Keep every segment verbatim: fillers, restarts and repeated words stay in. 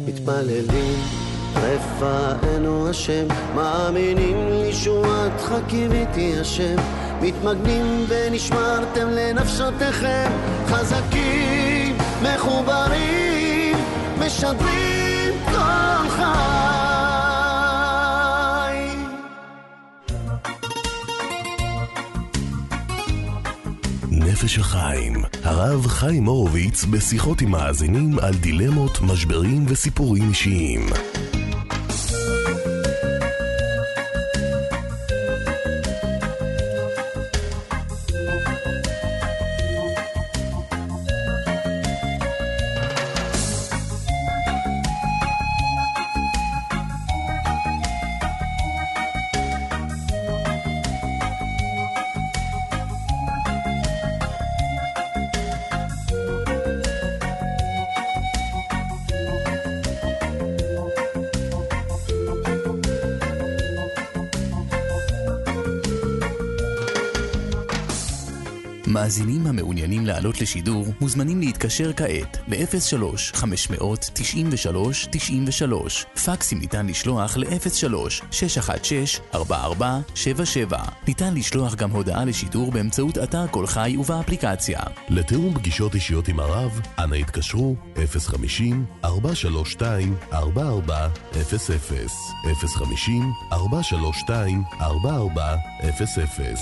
מתפללים רפאנו השם, מאמינים לישועתך קיוויתי השם, מתמגנים ונשמרתם לנפשותיכם, חזקים מחוברים משדרים כל חי. נפש החיים, הרב חיים הורוביץ בשיחות עם מאזינים על דילמות, משברים וסיפורים אישיים. מאזינים המעוניינים לעלות לשידור מוזמנים להתקשר כעת ל-אפס שלוש חמש תשע שלוש תשע שלוש. פקסים ניתן לשלוח ל-אפס שלוש שש אחת שש ארבע ארבע שבע שבע. ניתן לשלוח גם הודעה לשידור באמצעות אתר כל חי ובאפליקציה. לתיאום פגישות אישיות עם הרב, אנא התקשרו אפס חמש אפס ארבע שלוש שתיים ארבע ארבע אפס אפס אפס חמש אפס ארבע שלוש שתיים ארבע ארבע אפס אפס.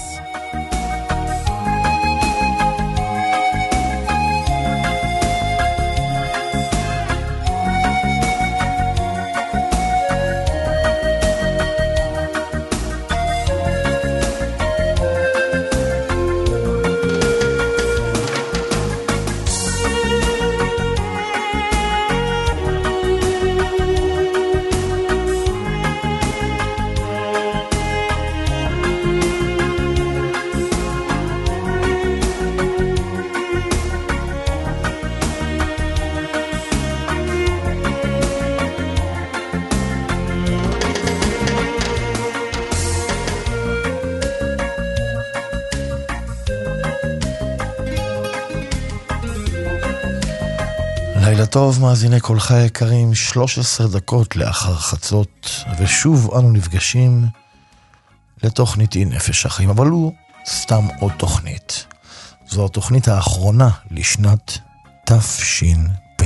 לילה טוב מאזיני כל חי יקרים, שלוש עשרה דקות לאחר חצות, ושוב אנו נפגשים לתוכנית היא נפש החיים, אבל הוא סתם עוד תוכנית. זו התוכנית האחרונה לשנת תש"פ.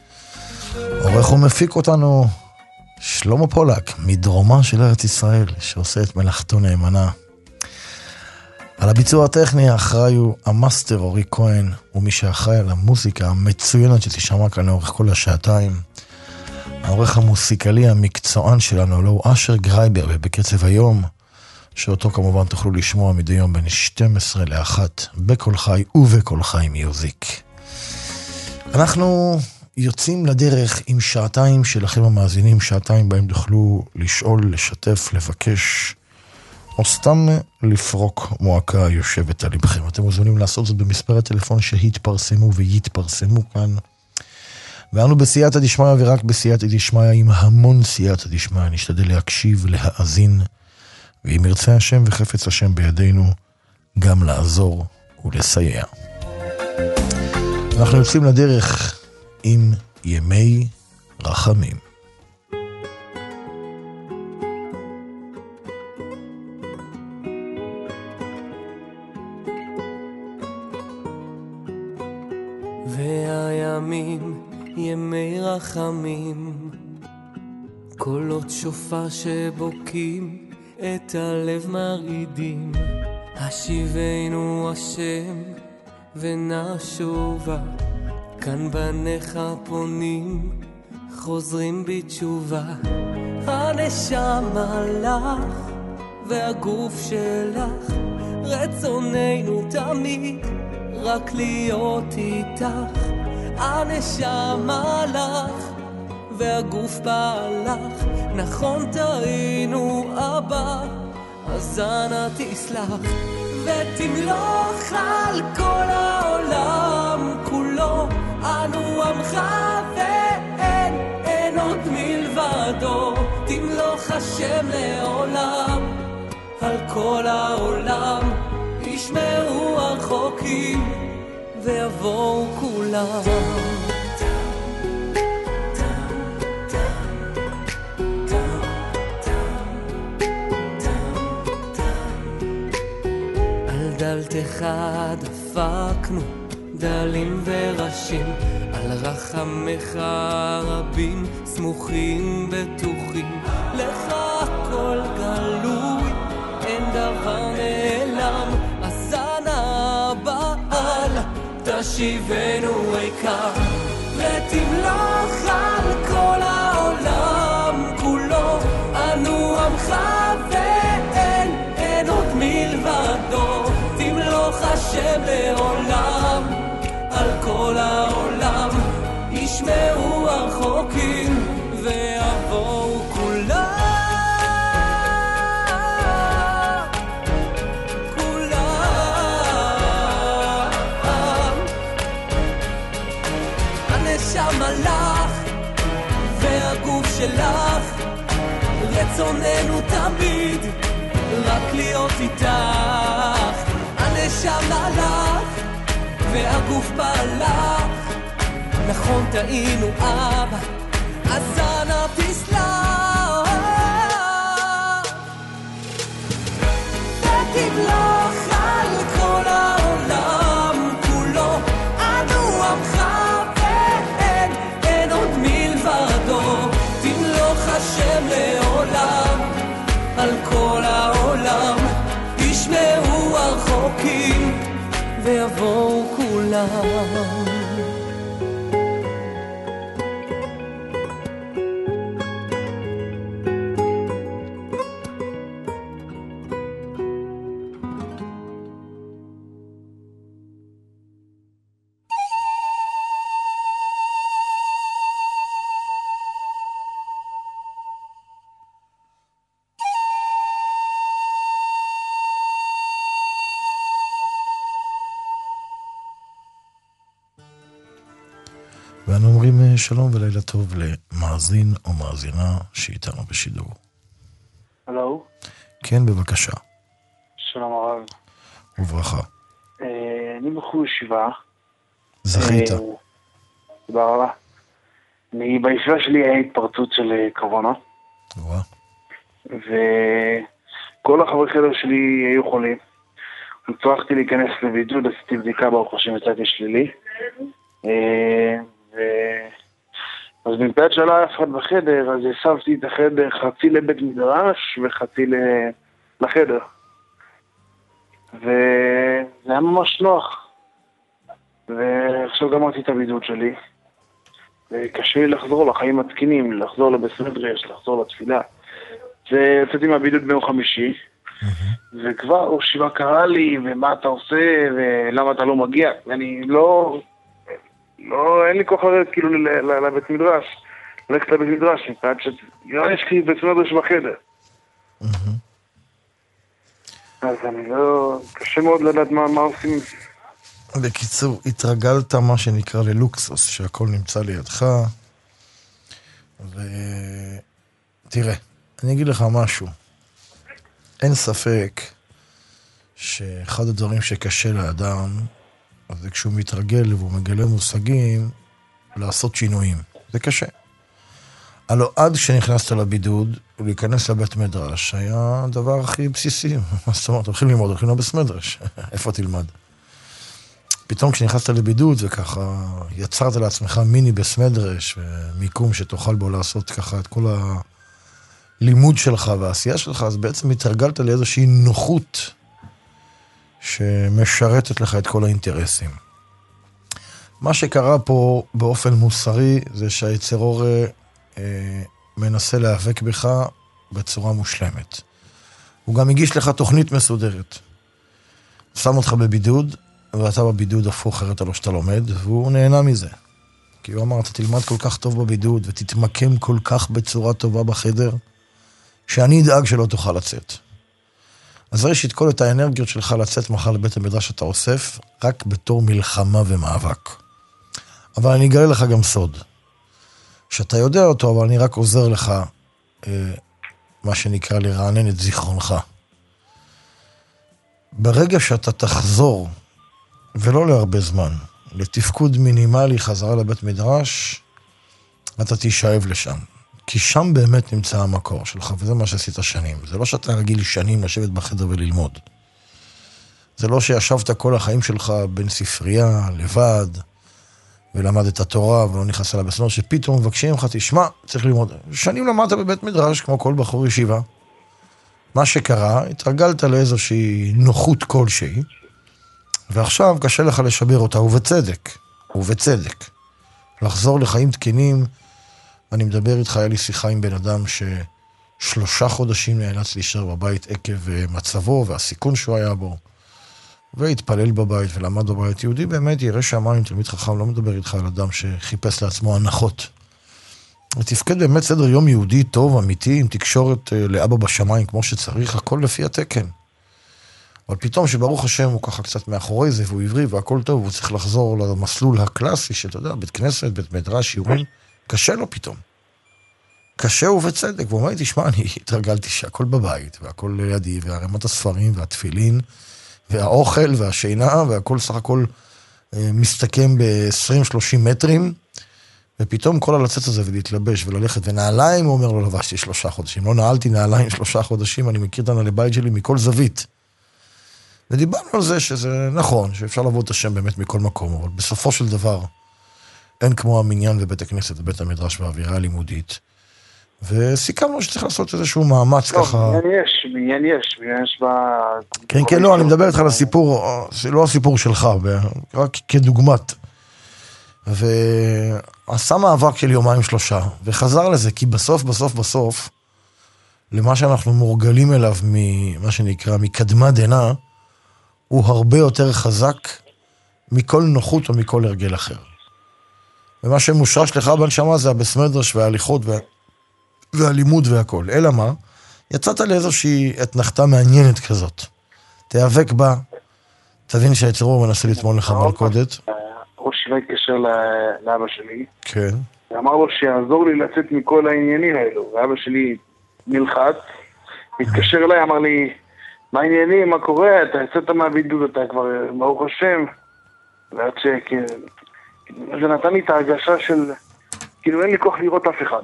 עורך ומפיק אותנו שלמה פולק מדרומה של ארץ ישראל, שעושה את מלאכתו נאמנה. על הביצוע הטכני האחראי הוא המאסטר אורי כהן, ומי שאחראי על המוזיקה המצוינת שתשמע כאן לאורך כל השעתיים. העורך המוסיקלי המקצוען שלנו לא הוא אשר גרייבר, ובקצב היום, שאותו כמובן תוכלו לשמוע מדי יום בין שתים עשרה לאחת בכל חי ובכל חי מיוזיק. אנחנו יוצאים לדרך עם שעתיים שלכם המאזינים, שעתיים בהם תוכלו לשאול, לשתף, לבקש, או סתם לפרוק מועקה יושבת על לבכם. אתם מוזמנים לעשות זאת במספר הטלפון שהתפרסמו ויתפרסמו כאן. ואנו בסייעתא דשמיא, ורק בסייעתא דשמיא, עם המון סייעתא דשמיא, נשתדל להקשיב, להאזין, ואם ירצה השם וחפץ השם בידינו, גם לעזור ולסייע. אנחנו יוצאים לדרך עם ימי רחמים. והימים ימי רחמים, קולות שופר שבוקים את הלב מרעידים, השיבנו השם ונשובה, כאן בניך פונים חוזרים בתשובה. הנשמה לך והגוף שלך, רצוננו תמיד רק להיות איתך. הנשמה לך והגוף בעלך, נכון טעינו אבא, אז אנא תסלח ותמלוך על כל העולם כולו. אנו עמך ואין אין עוד מלבדו, תמלוך השם לעולם על כל העולם. ישמעו הרחוקים ויבואו כולם. אחד הפקנו דלים וראשים, על רחמך רבים סמוכים בטוחים, לך הכל גלוי, אין דבר נעלם, אז אנא בעל תשיבנו עיקר, ותמלוך על כל העולם כולו, אנו עמך ואין, אין עוד מלבדו, תמלוך השם לעולם, על כל העולם, ישמעו הרחוקים ויבואו כולם, כולם. הנשם הלך והגוף שלך, רצוננו תמיד רק להיות איתך, הנשם הלך והגוף בלך, נכון טעינו אבא, אז אנא תסלח, ותמלוך על כל העולם כולו, אנו עמך ואין, אין עוד מלבדו, תמלוך השם לעולם, על כל העולם, ישמעו הרחוקים ויבואו כולם. ואנו אומרים שלום ולילה טוב למאזין או מאזינה שאיתנו בשידור. הלו? כן, בבקשה. שלום הרב. וברכה. אני בחור ישיבה. זכית. תודה רבה. אני בישיבה שלי היה התפרצות של קורונה. וואה. וכל החברי חדר שלי היו חולים. הצלחתי להיכנס לבידוד, עשיתי בדיקה ברוך השם יצאתי שלילי. ו... אז מפאת שלא היה אף אחד בחדר, אז הסבתי את החדר חצי לבית מדרש וחצי ל... לחדר. וזה היה ממש נוח. ועכשיו גמרתי את הבידוד שלי. וקשה לי לחזור לחיים התקינים, לחזור לבית מדרש, לחזור לתפילה. ויצאתי מהבידוד ביום חמישי, וכבר שיבה קרא לי, ומה אתה עושה, ולמה אתה לא מגיע. ואני לא... לא, אין לי כוח לרדת כאילו לבית מדרש, ללכת לבית מדרש, מפעד שיש לי בית מדרש בחדר. אז אני לא... קשה מאוד לדעת מה עושים. בקיצור, התרגלת מה שנקרא ללוקסוס, שהכל נמצא לידך, ותראה, אני אגיד לך משהו, אין ספק שאחד הדברים שקשה לאדם, אז זה כשהוא מתרגל והוא מגלה מושגים, לעשות שינויים. זה קשה. הלוא עד כשנכנסת לבידוד, ולהיכנס לבית מדרש, היה הדבר הכי בסיסי. מה זאת אומרת? הולכים ללמוד, הולכים לבית מדרש. איפה תלמד? פתאום כשנכנסת לבידוד, וככה יצרת לעצמך מיני בית מדרש, ומיקום שתוכל בו לעשות ככה את כל הלימוד שלך והעשייה שלך, אז בעצם התרגלת לאיזושהי נוחות, שמשרתת לך את כל האינטרסים. מה שקרה פה באופן מוסרי זה שהיצר אור אה, מנסה להיאבק בך בצורה מושלמת. הוא גם הגיש לך תוכנית מסודרת. שם אותך בבידוד, ואתה בבידוד הפוך, אחרת לא שאתה לומד, והוא נהנה מזה. כי הוא אמר, אתה תלמד כל כך טוב בבידוד, ותתמקם כל כך בצורה טובה בחדר, שאני אדאג שלא תוכל לצאת. אז ראשית כל את האנרגיות שלך לצאת מחר לבית המדרש שאתה אוסף, רק בתור מלחמה ומאבק. אבל אני אגלה לך גם סוד, שאתה יודע אותו, אבל אני רק עוזר לך, אה, מה שנקרא לרענן את זיכרונך. ברגע שאתה תחזור, ולא להרבה זמן, לתפקוד מינימלי חזרה לבית מדרש, אתה תישאב לשם. כי שם באמת נמצא המקור שלך, וזה מה שעשית שנים. זה לא שאתה רגיל שנים לשבת בחדר וללמוד. זה לא שישבת כל החיים שלך בין ספרייה, לבד, ולמדת תורה, ולא נכנס לה בסדר, שפתאום מבקשים לך, תשמע, צריך ללמוד. שנים למדת בבית מדרש, כמו כל בחור ישיבה. מה שקרה, התרגלת לאיזושהי נוחות כלשהי, ועכשיו קשה לך לשבר אותה, ובצדק, ובצדק. לחזור לחיים תקינים, אני מדבר איתך, היה לי שיחה עם בן אדם ששלושה חודשים נאלץ להישאר בבית עקב מצבו והסיכון שהוא היה בו, והתפלל בבית ולמד בבית. יהודי באמת ירא שמיים, תלמיד חכם, לא מדבר איתך על אדם שחיפש לעצמו הנחות. ותפקד באמת סדר יום יהודי טוב, אמיתי, עם תקשורת לאבא בשמיים כמו שצריך, הכל לפי התקן. אבל פתאום שברוך השם הוא ככה קצת מאחורי זה, והוא עברי והכל טוב, והוא צריך לחזור למסלול הקלאסי, שאתה יודע, בית כנסת, בית מדרש, שיעורים, קשה לו פתאום. קשה ובצדק, והוא אומר לי, תשמע, אני התרגלתי שהכל בבית, והכל לידי, והרמת הספרים, והתפילין, והאוכל, והשינה, והכל סך הכל אה, מסתכם ב-עשרים שלושים מטרים, ופתאום כל הלצאת הזה ולהתלבש וללכת, ונעליים, הוא אומר לו, לבשתי שלושה חודשים, לא נעלתי נעליים שלושה חודשים, אני מכיר את הנעלי בית שלי מכל זווית. ודיברנו על זה שזה נכון, שאפשר לעבוד את השם באמת מכל מקום, אבל בסופו של דבר, אין כמו המניין ובית הכנסת, בית המדרש והאווירה הלימודית. וסיכמנו שצריך לעשות איזשהו מאמץ לא, ככה... בניין יש, בניין יש, בניין יש ב... כן, כן, לא, אני מדבר איתך על הסיפור, זה לא הסיפור שלך, רק כדוגמת. ועשה מאבק של יומיים שלושה, וחזר לזה, כי בסוף, בסוף, בסוף, למה שאנחנו מורגלים אליו, ממה שנקרא, מקדמה דנה, הוא הרבה יותר חזק מכל נוחות או מכל הרגל אחר. ומה שמושרש לך בנשמה זה הבסמדרש וההליכות וה... והלימוד והכל. אלא מה? יצאת לאיזושהי אתנחתה מעניינת כזאת. תיאבק בה, תבין שהיצרור מנסה לטמון לך מלכודת. ראש שיבה התקשר לאבא שלי. כן. ואמר לו שיעזור לי לצאת מכל העניינים האלו. ואבא שלי נלחץ, מתקשר אליי, אמר לי, מה העניינים, מה קורה? אתה יצאת מהבידוד, אתה כבר ברוך השם. ועד ש... זה נתן לי את ההרגשה של... כאילו אין לי כוח לראות אף אחד.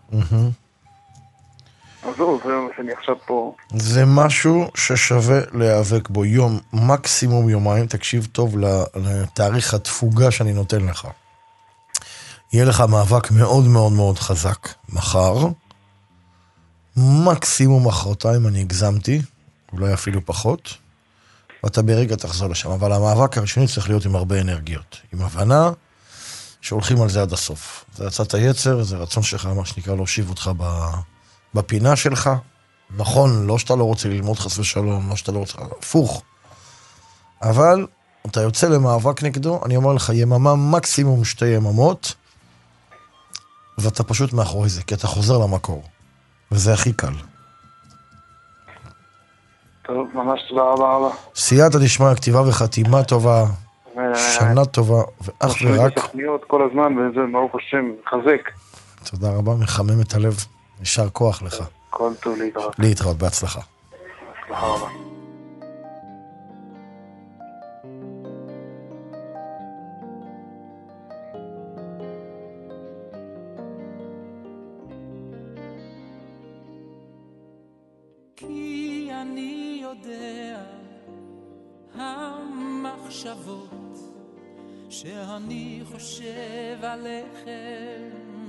אז זהו, זה מה שאני עכשיו פה. זה משהו ששווה להיאבק בו יום, מקסימום יומיים. תקשיב טוב לתאריך התפוגה שאני נותן לך. יהיה לך מאבק מאוד מאוד מאוד חזק. מחר, מקסימום מחרתיים, אני הגזמתי, אולי אפילו פחות, ואתה ברגע תחזור לשם. אבל המאבק הראשוני צריך להיות עם הרבה אנרגיות. עם הבנה שהולכים על זה עד הסוף. זה יצאת היצר, זה רצון שלך, מה שנקרא, להושיב אותך בפינה שלך. נכון, לא שאתה לא רוצה ללמוד חס ושלום, לא שאתה לא רוצה, הפוך. אבל אתה יוצא למאבק נגדו, אני אומר לך, יממה מקסימום שתי יממות, ואתה פשוט מאחורי זה, כי אתה חוזר למקור. וזה הכי קל. טוב, ממש תודה רבה רבה. סייעתא דשמיא, כתיבה וחתימה טובה, שנה טובה, ואך ורק... תוכניות כל הזמן, וזה ברוך השם, חזק. תודה רבה, מחמם את הלב. נשאר כוח לך. כל טוב להתראות. להתראות, בהצלחה. בהצלחה רבה. כי אני יודע המחשבות שאני חושב עליכם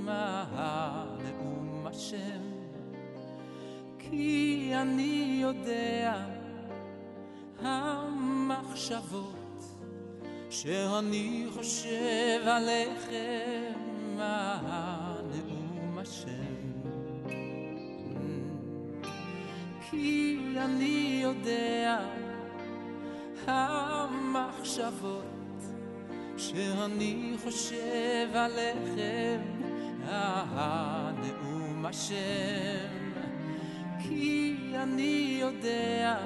מהנאום השם, כי אני יודע המחשבות שאני חושב עליכם מהנאום השם, כי אני יודע המחשבות שאני חושב עליכם הנאום השם, כי אני יודע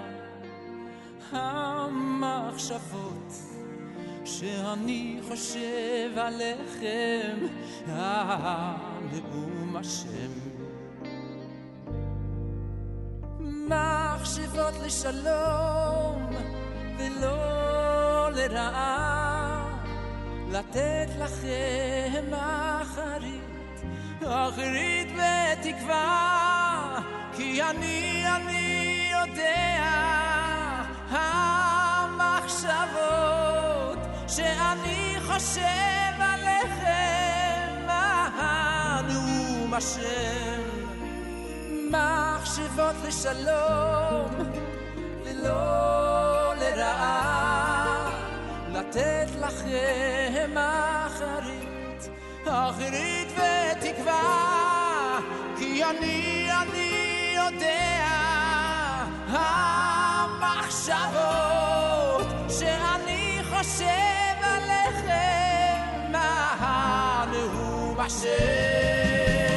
המחשבות שאני חושב עליכם הנאום השם, מחשבות לשלום ולא לרעה, לתת לכם אחרית, אחרית בתקווה, כי אני, אני יודע המחשבות חושב עליכם, הנאום השם, מחשבות לשלום ולא לרעה, לתת לכם אחרית, אחרית ותקווה, כי אני, אני יודע המחשבות שאני חושב עליכם, הנאום השם.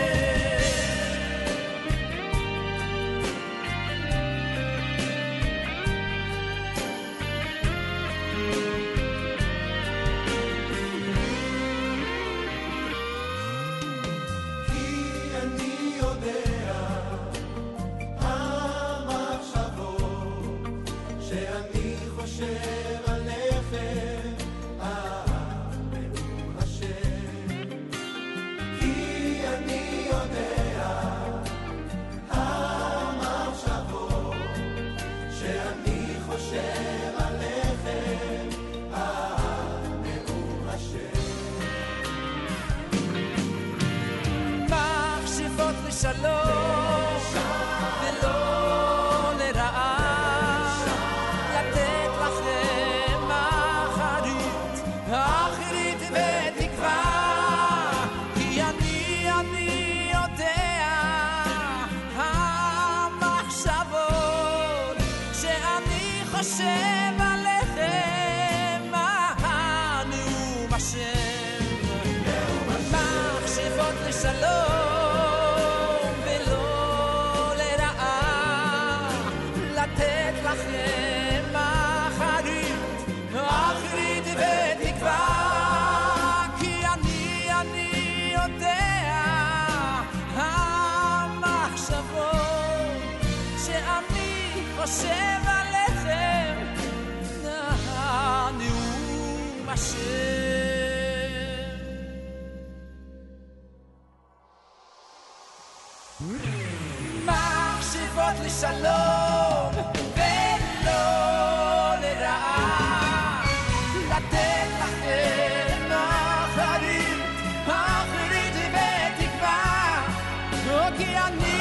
שלום ולא לרעה, לתת לכם אחרית, אחרית ותקווה, כי אני, אני יודע המחשבות שאני חושב עליכם, הנאום השם, מחשבות לשלום חושב עליכם, הנאום השם. מחשבות לשלום ולא לרעה, לתת לכם אחרית, אחרית ותקווה, כי אני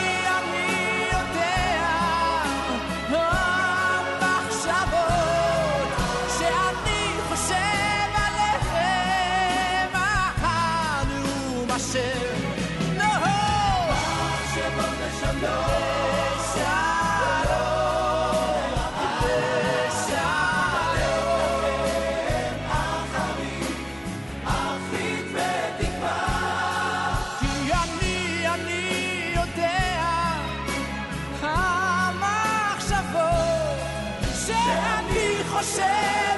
חושב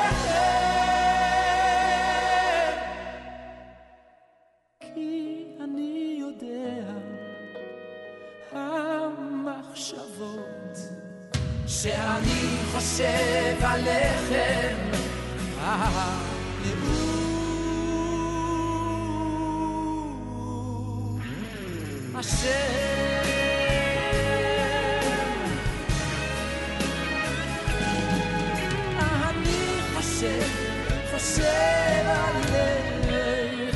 עליכם, כי אני יודע המחשבות שאני חושב עליכם, הנאום השם. חושב עליכם.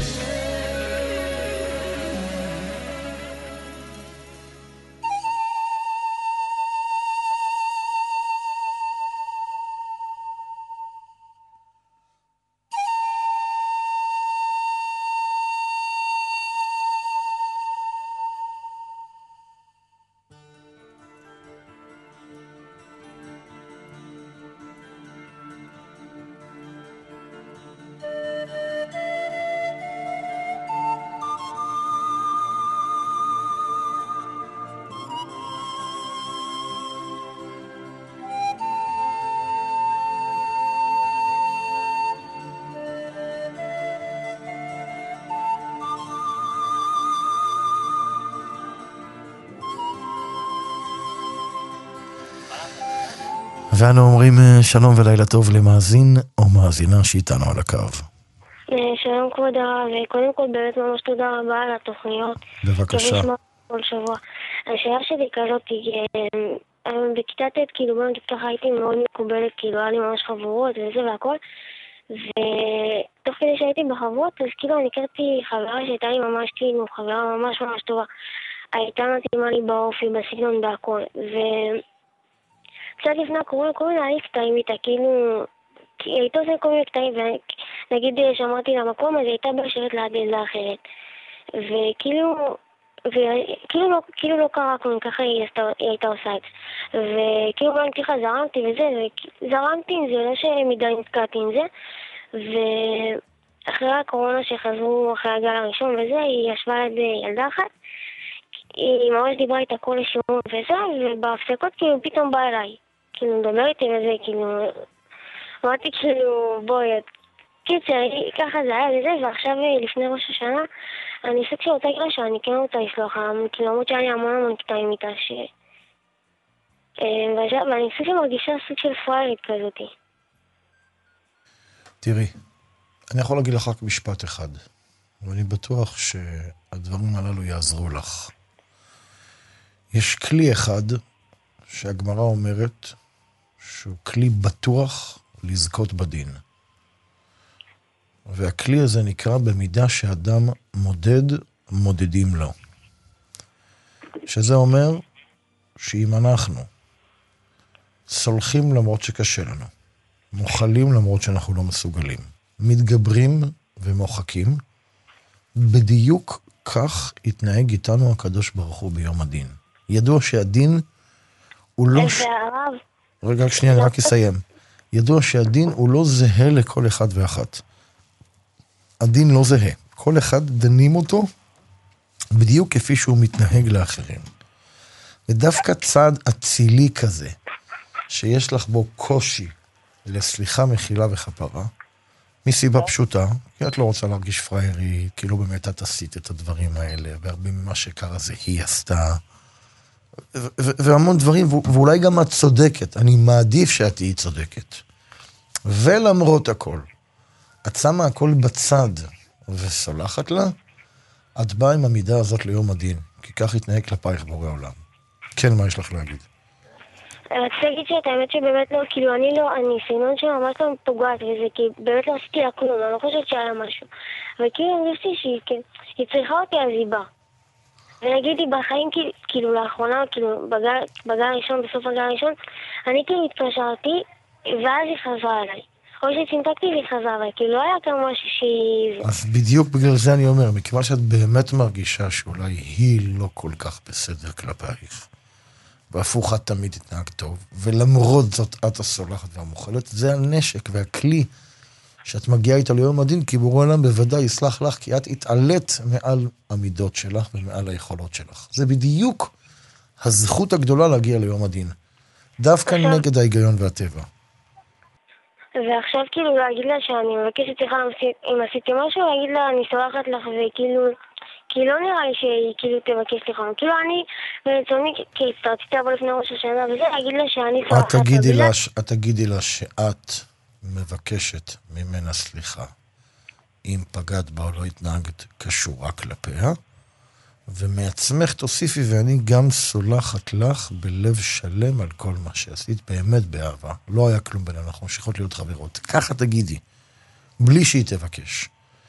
ואנו אומרים שלום ולילה טוב למאזין או מאזינה שאיתנו על הקו. שלום כבוד הרב, וקודם כל באמת ממש תודה רבה על התוכניות. בבקשה. כל שבוע. השאלה שלי כזאת היא, בכיתה ט' כאילו בוא נגיד ככה הייתי מאוד מקובלת, כאילו היה לי ממש חברות וזה והכל, ותוך כדי שהייתי בחוות, אז כאילו אני הכרתי חברה שהייתה לי ממש כאילו, חברה ממש ממש טובה. הייתה מתאימה לי באופי, בסגנון, בהכל. וקצת לפני הקורונה, כל מיני היה לי קטעים איתה, כאילו, היא הייתה עושה כל מיני קטעים, ונגיד שמרתי למקום, אז היא הייתה בשרת ליד ילדה אחרת. וכאילו, וכאילו לא, כאילו לא קרה כלום, ככה היא, היא הייתה עושה את זה. וכאילו גם ככה זרמתי וזה, וזרמתי עם זה, לא שמדי נתקעתי עם זה. ואחרי הקורונה שחזרו אחרי הגל הראשון וזה, היא ישבה ליד ילדה אחת. היא ממש דיברה איתה כל השיעור וזה, ובהפסקות כאילו פתאום באה אליי. כאילו מדבר איתי וזה, כאילו... אמרתי כאילו, בואי, קיצר, ככה זה היה וזה, ועכשיו לפני ראש השנה, אני סוג של אותה גרשה, אני כן רוצה לסלוח, כאילו למרות שהיה לי המון המון קטעים איתה, ש... ואני סוג של מרגישה סוג של פריירית כזאתי. תראי, אני יכול להגיד לך רק משפט אחד, ואני בטוח שהדברים הללו יעזרו לך. יש כלי אחד שהגמרא אומרת שהוא כלי בטוח לזכות בדין. והכלי הזה נקרא במידה שאדם מודד, מודדים לו. שזה אומר שאם אנחנו סולחים למרות שקשה לנו, מוחלים למרות שאנחנו לא מסוגלים, מתגברים ומוחקים, בדיוק כך יתנהג איתנו הקדוש ברוך הוא ביום הדין. ידוע שהדין הוא לא... ש... רגע, שנייה, אני רק אסיים. ידוע שהדין הוא לא זהה לכל אחד ואחת. הדין לא זהה. כל אחד דנים אותו בדיוק כפי שהוא מתנהג לאחרים. ודווקא צעד אצילי כזה, שיש לך בו קושי לסליחה, מחילה וחפרה, מסיבה פשוטה, כי את לא רוצה להרגיש פריירי, כאילו באמת את עשית את הדברים האלה, והרבה ממה שקרה זה היא עשתה, והמון דברים, ואולי גם את צודקת, אני מעדיף שאת תהיי צודקת. ולמרות הכל, את שמה הכל בצד וסולחת לה, את באה עם המידה הזאת ליום הדין, כי כך יתנהג כלפייך בורא עולם. כן, מה יש לך להגיד? רציתי להגיד שאת האמת שבאמת לא, כאילו אני לא, אני סינון שממש לא פוגעת וזה, כי באמת לא עשיתי לה כלום, אני לא חושבת שהיה משהו. וכאילו הרגשתי שהיא צריכה אותי אז היא באה. ונגיד היא בחיים כאילו לאחרונה, כאילו בגל הראשון, בסוף הגל הראשון, אני כאילו התקשרתי, ואז היא חזרה אליי. או שצינתקתי והיא חזרה אליי, כאילו לא היה כאן משהו שהיא... אז בדיוק בגלל זה אני אומר, מכיוון שאת באמת מרגישה שאולי היא לא כל כך בסדר כלפייך. והפוך את תמיד התנהג טוב, ולמרות זאת את הסולחת והמוחלת, זה הנשק והכלי שאת מגיעה איתה ליום הדין, כי בורא עולם בוודאי יסלח לך, כי את התעלית מעל המידות שלך ומעל היכולות שלך. זה בדיוק הזכות הגדולה להגיע ליום הדין. דווקא עכשיו, נגד ההיגיון והטבע. ועכשיו כאילו להגיד לה שאני מבקשת סליחה אם עשיתי משהו, להגיד לה אני סולחת לך וכאילו... כי לא נראה לי שהיא כאילו תבקש סליחה. כאילו אני ברצוני, כי רציתי לבוא לפני ראש השנה וזה, להגיד לה שאני סולחת. את תגידי לה שאת מבקשת ממנה סליחה אם פגעת בה או לא התנהגת קשורה כלפיה, ומעצמך תוסיפי ואני גם סולחת לך בלב שלם על כל מה שעשית, באמת באהבה. לא היה כלום בינינו, אנחנו ממשיכות להיות חברות. ככה תגידי, בלי שהיא תבקש.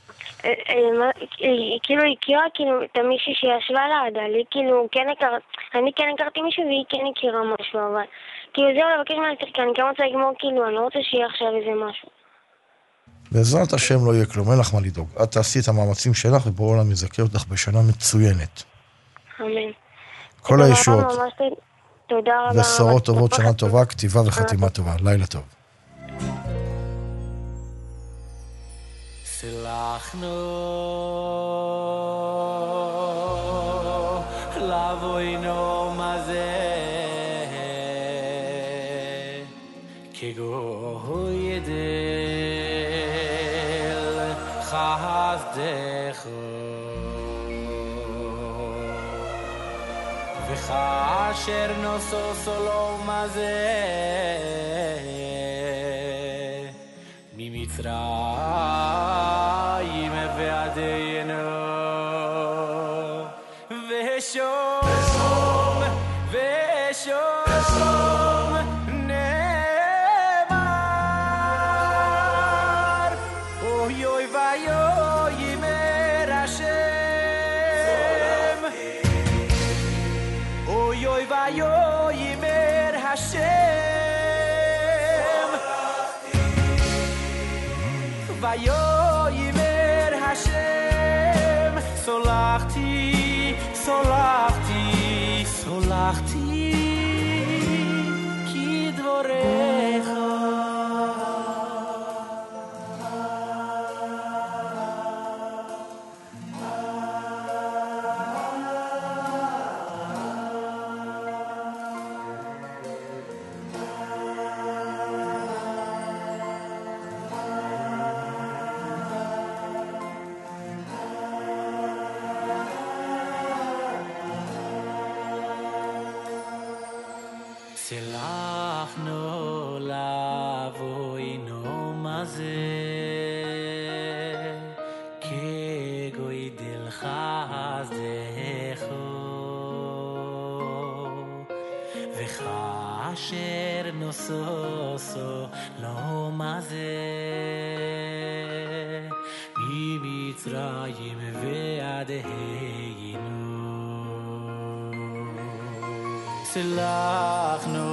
כאילו היא הכירה כאילו את המישהי שישבה לידה, אני כן הכרתי מישהו והיא כן הכירה משהו, אבל כאילו זהו לבקש מהסליחה, כי אני כן רוצה לגמור כאילו, אני לא רוצה שיהיה עכשיו איזה משהו. בעזרת השם לא יהיה כלום, אין לך מה לדאוג. את תעשי את המאמצים שלך ובורא עולם יזכה אותך בשנה מצוינת. אמן. כל הישועות. תודה רבה. בשורות טובות, שנה טובה, כתיבה וחתימה טובה. לילה טוב. סלחנו לבוינו מזה כגוי דל חסדך וכאשר נוסו סולו מזה ממצרים ועדינו ושום ושום נאמר vayoy mer Hashem solachti solachti solachti kidvorecha so so lo maze mi mitzrayim ve'adeinu selachnu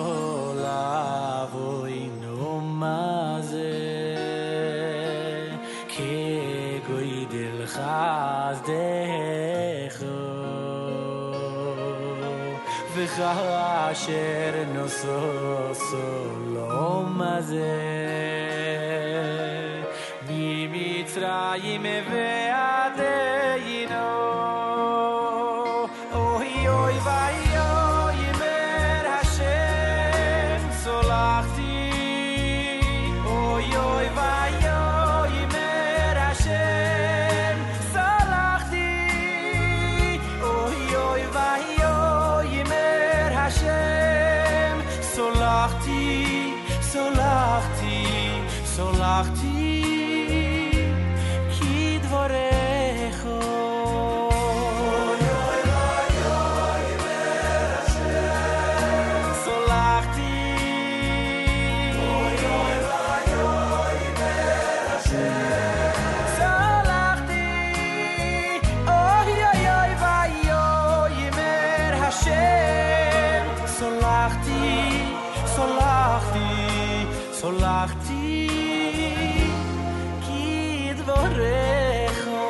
lavoinu maze ke goydel chazdecho v'chasher noso Solom azeh mi mitzrayim ve'adeinu oy oy vayoy mer Hashem solachti oy oy vayoy mer Hashem solachti oy oy vayoy mer Hashem solachti solachti solachti kidvorecho oy oy vayoy mer Hashem solachti oy oy vayoy mer Hashem solachti oy oy oy vayoy mer Hashem solachti solachti solachti kidvorecho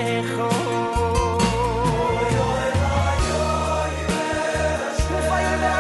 Fire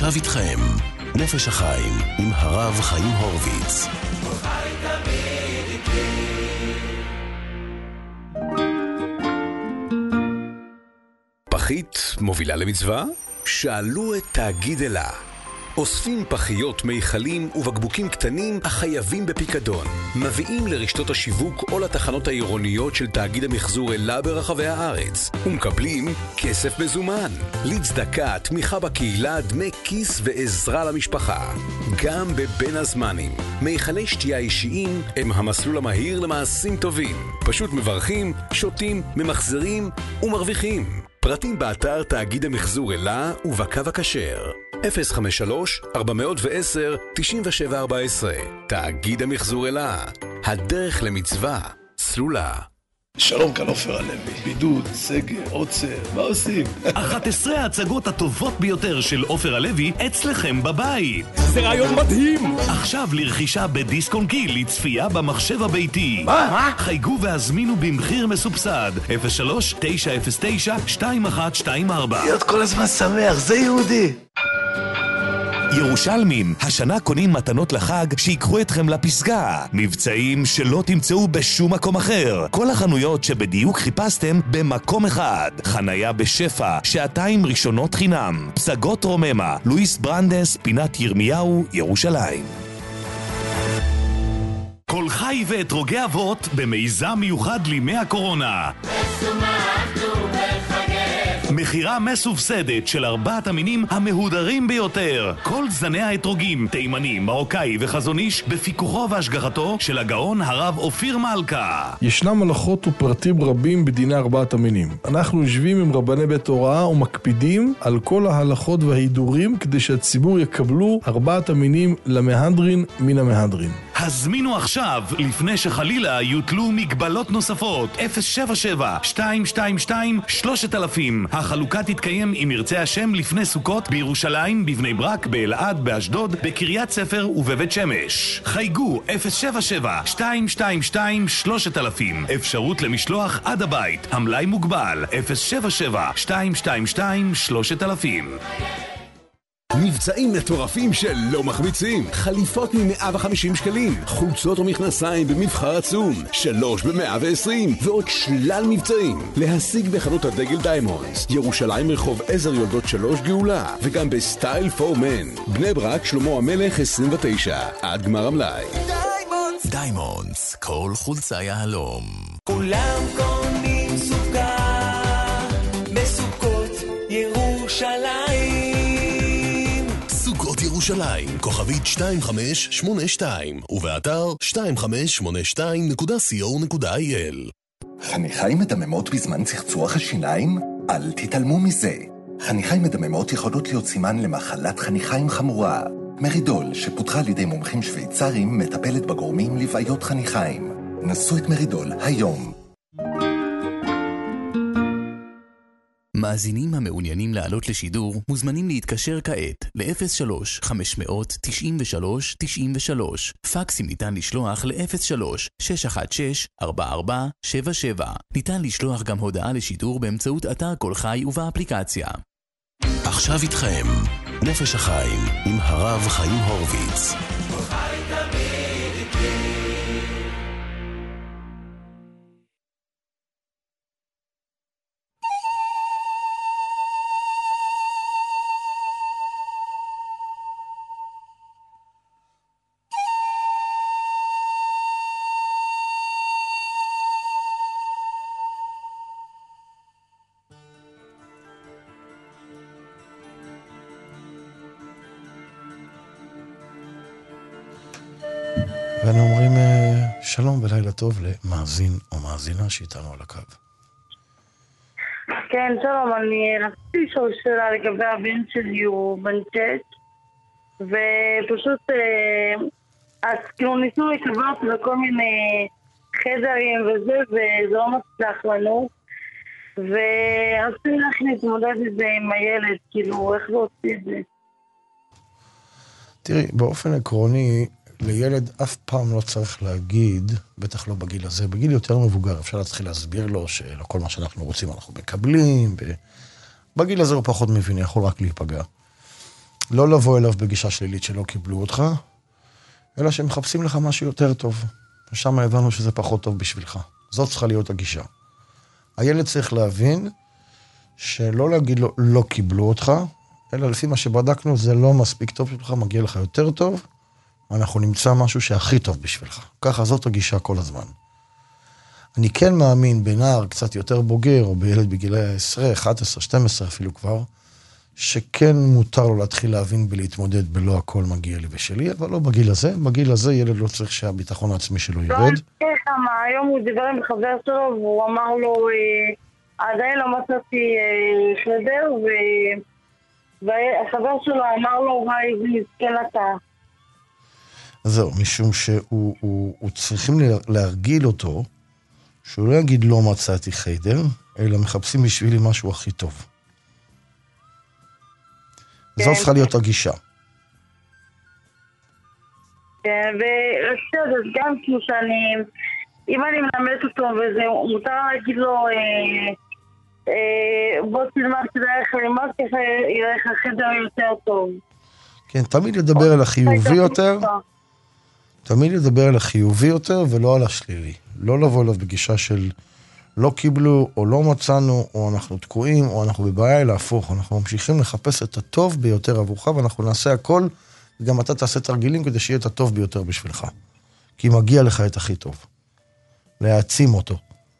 עכשיו איתכם, נפש החיים, עם הרב חיים הורוביץ. פחית מובילה למצווה? שאלו את תאגיד אלה. אוספים פחיות, מיכלים ובקבוקים קטנים החייבים בפיקדון. מביאים לרשתות השיווק או לתחנות העירוניות של תאגיד המחזור אלה ברחבי הארץ. ומקבלים כסף מזומן. לצדקה, תמיכה בקהילה, דמי כיס ועזרה למשפחה. גם בבין הזמנים. מיכלי שתייה אישיים הם המסלול המהיר למעשים טובים. פשוט מברכים, שותים, ממחזרים ומרוויחים. פרטים באתר תאגיד המחזור אלה ובקו הכשר. אפס חמש שלוש ארבע עשר תשעים ושבע ארבע עשרה. תאגיד המחזור אלה. הדרך למצווה סלולה. שלום, כאן עופר הלוי. בידוד, סגר, עוצר, מה עושים? אחת עשרה ההצגות הטובות ביותר של עופר הלוי אצלכם בבית. זה רעיון מדהים! עכשיו לרכישה בדיסקונט קי לצפייה במחשב הביתי. מה? מה? חייגו והזמינו במחיר מסובסד. אפס שלוש תשע אפס תשע שתיים אחת שתיים ארבע. להיות כל הזמן שמח, זה יהודי. ירושלמים, השנה קונים מתנות לחג שיקחו אתכם לפסגה. מבצעים שלא תמצאו בשום מקום אחר. כל החנויות שבדיוק חיפשתם במקום אחד. חנייה בשפע, שעתיים ראשונות חינם. פסגות רוממה, לואיס ברנדס, פינת ירמיהו, ירושלים. כל חי ואתרוגי אבות במיזם מיוחד לימי הקורונה. מחירה מסובסדת של ארבעת המינים המהודרים ביותר. כל זני האתרוגים, תימני, מרוקאי וחזון איש, בפיקוחו והשגחתו של הגאון הרב אופיר מלכה. ישנם הלכות ופרטים רבים בדיני ארבעת המינים. אנחנו יושבים עם רבני בית הוראה ומקפידים על כל ההלכות וההידורים כדי שהציבור יקבלו ארבעת המינים למהדרין מן המהדרין. הזמינו עכשיו, לפני שחלילה יוטלו מגבלות נוספות. אפס שבע שבע שתיים שתיים שתיים שלושת אלפים. החלוקה תתקיים אם ירצה השם לפני סוכות בירושלים, בבני ברק, באלעד, באשדוד, בקריית ספר ובבית שמש. חייגו אפס שבע שבע שתיים שתיים שתיים שלושת אלפים. אפשרות למשלוח עד הבית. המלאי מוגבל. אפס שבע שבע שתיים שתיים שתיים שלושת אלפים. מבצעים מטורפים שלא מחמיצים. חליפות מ-מאה וחמישים שקלים, חולצות ומכנסיים במבחר עצום, שלוש ב-מאה ועשרים, ועוד שלל מבצעים. להשיג בחנות הדגל דיימונדס, ירושלים רחוב עזר יולדות שלוש גאולה, וגם בסטייל פור מן. בני ברק שלמה המלך עשרים ותשע, עד גמר המלאי. דיימונדס, דיימונדס, כל חולצה יהלום. כולם קונים סוכה בסוכות ירושלים. סוכות ירושלים, כוכבית שתיים חמש שמונה שתיים, ובאתר שתיים חמש שמונה שתיים נקודה סי או נקודה איי אל. חניכיים מדממות בזמן צחצוח השיניים? אל תתעלמו מזה. חניכיים מדממות יכולות להיות סימן למחלת חניכיים חמורה. מרידול, שפותחה על ידי מומחים שוויצרים, מטפלת בגורמים לבעיות חניכיים. נסו את מרידול היום. מאזינים המעוניינים לעלות לשידור מוזמנים להתקשר כעת ל-אפס שלוש חמש תשע שלוש תשע שלוש. פקסים ניתן לשלוח ל-אפס שלוש שש אחת שש ארבע ארבע שבע שבע. ניתן לשלוח גם הודעה לשידור באמצעות אתר כל חי ובאפליקציה. עכשיו איתכם, נפש החיים, עם הרב חיים הורוביץ. ואנו אומרים שלום ולילה טוב למאזין או מאזינה שאיתנו על הקו. כן, שלום, אני רציתי לשאול שאלה לגבי הבן שלי, הוא בן שש, ופשוט אז כאילו ניסו לקבל אותו לכל מיני חדרים וזה, וזה לא מצליח לנו, ורציתי איך להתמודד את זה עם הילד, כאילו איך להוציא את זה. תראי, באופן עקרוני, לילד אף פעם לא צריך להגיד, בטח לא בגיל הזה, בגיל יותר מבוגר, אפשר להתחיל להסביר לו שלא כל מה שאנחנו רוצים אנחנו מקבלים, בגיל הזה הוא פחות מבין, יכול רק להיפגע. לא לבוא אליו בגישה שלילית שלא קיבלו אותך, אלא שמחפשים לך משהו יותר טוב. ושם הבנו שזה פחות טוב בשבילך. זאת צריכה להיות הגישה. הילד צריך להבין שלא להגיד לו לא קיבלו אותך, אלא לפי מה שבדקנו זה לא מספיק טוב בשבילך, מגיע לך יותר טוב, אנחנו נמצא משהו שהכי טוב בשבילך. ככה זאת הגישה כל הזמן. אני כן מאמין בנער קצת יותר בוגר, או בילד בגילי עשרה, אחת עשרה, שתים עשרה אפילו כבר, שכן מותר לו להתחיל להבין בלהתמודד בלא הכל מגיע לי ושלי, אבל לא בגיל הזה. בגיל הזה ילד לא צריך שהביטחון העצמי שלו ירד. היום הוא דיבר עם חבר שלו, והוא אמר לו, עדיין לא מצאתי חדר, והחבר שלו אמר לו, היי, מסכן אתה. זהו, משום שהוא הוא, הוא צריכים להרגיל אותו, שהוא לא יגיד לא מצאתי חדר, אלא מחפשים בשבילי משהו הכי טוב. כן. זו צריכה להיות הגישה. כן, ורציתי לדעת גם כאילו שאני, אם אני מלמדת אותו וזה, מותר להגיד לו, אה, אה, בוא תלמד כדי איך ללמוד, ככה יראה לך חדר יותר טוב. כן, תמיד לדבר על החיובי יותר, תמיד לדבר על החיובי יותר ולא על השלילי. לא לבוא אליו בגישה של לא קיבלו או לא מצאנו, או אנחנו תקועים, או אנחנו בבעיה, להפוך. אנחנו ממשיכים לחפש את הטוב ביותר עבורך, ואנחנו נעשה הכל, וגם אתה תעשה תרגילים כדי שיהיה את הטוב ביותר בשבילך. כי מגיע לך את הכי טוב. להעצים אותו.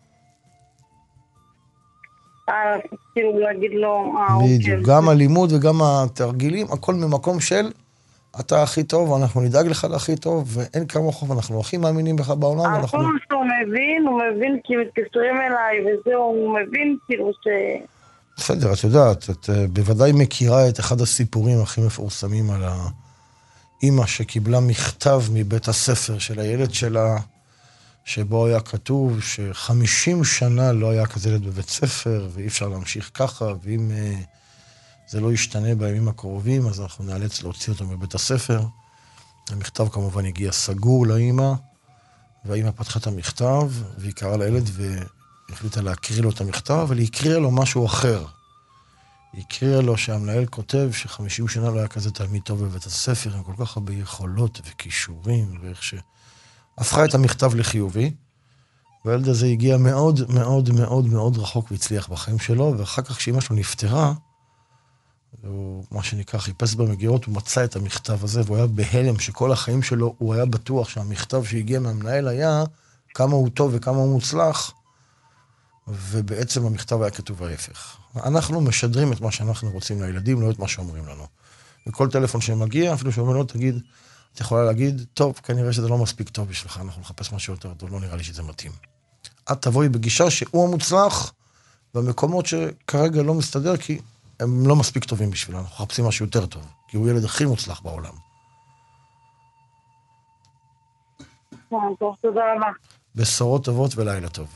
אה, כאילו להגיד לו... בדיוק, גם הלימוד וגם התרגילים, הכל ממקום של אתה הכי טוב, אנחנו נדאג לך להכי טוב, ואין כמוך, ואנחנו הכי מאמינים בך בעולם. הכל מה שהוא מבין, הוא מבין כי מתקשרים אליי, וזהו, הוא מבין כאילו ש... בסדר, את יודעת, את בוודאי מכירה את אחד הסיפורים הכי מפורסמים על האמא שקיבלה מכתב מבית הספר של הילד שלה, שבו היה כתוב שחמישים שנה לא היה כזה ילד בבית ספר, ואי אפשר להמשיך ככה, ואם זה לא ישתנה בימים הקרובים, אז אנחנו נאלץ להוציא אותו מבית הספר. המכתב כמובן הגיע סגור לאמא, והאמא פתחה את המכתב, והיא קראה לילד והחליטה להקריא לו את המכתב, אבל היא הקריאה לו משהו אחר. היא הקריאה לו שהמנהל כותב שחמישים שנה לא היה כזה תלמיד טוב בבית הספר, עם כל כך הרבה יכולות וכישורים, ואיך שהפכה את המכתב לחיובי, והילד הזה הגיע מאוד מאוד מאוד מאוד רחוק והצליח בחיים שלו, ואחר כך כשאמא שלו נפטרה, הוא, מה שנקרא, חיפש במגירות, הוא מצא את המכתב הזה, והוא היה בהלם שכל החיים שלו, הוא היה בטוח שהמכתב שהגיע מהמנהל היה כמה הוא טוב וכמה הוא מוצלח, ובעצם המכתב היה כתוב ההפך. אנחנו משדרים את מה שאנחנו רוצים לילדים, לא את מה שאומרים לנו. וכל טלפון שמגיע, אפילו שאומר לו, תגיד, את יכולה להגיד, טוב, כנראה שזה לא מספיק טוב בשבילך, אנחנו נחפש משהו יותר טוב, לא נראה לי שזה מתאים. את תבואי בגישה שהוא המוצלח, במקומות שכרגע לא מסתדר, כי הם לא מספיק טובים בשבילנו, אנחנו מחפשים משהו יותר טוב, כי הוא ילד הכי מוצלח בעולם. טוב, תודה רבה. בשורות טובות ולילה טוב.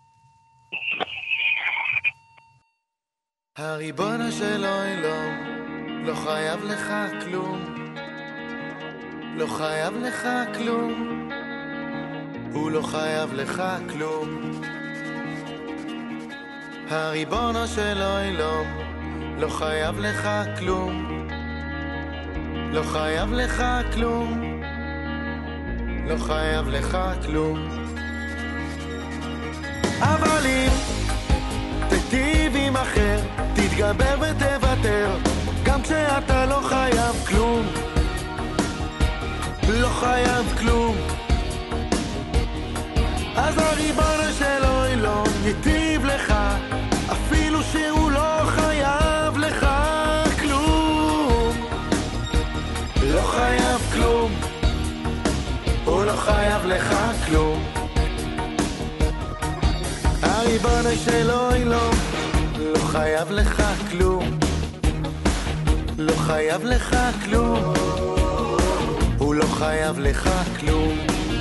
הריבונו של עולם לא חייב לך כלום, לא חייב לך כלום, הוא לא חייב לך כלום. הריבונו של עולם לא חייב לך כלום, לא חייב לך כלום, לא חייב לך כלום. אבל אם תטיב עם אחר, תתגבר ותוותר, גם כשאתה לא חייב כלום, לא חייב כלום. אז הריבונו של עולם יטיב לך, אפילו שהוא לא חייב לך כלום, לא חייב כלום, הוא לא חייב לך כלום. הריבונו של עולם לא חייב לך כלום, לא חייב לך כלום, הוא לא חייב לך כלום.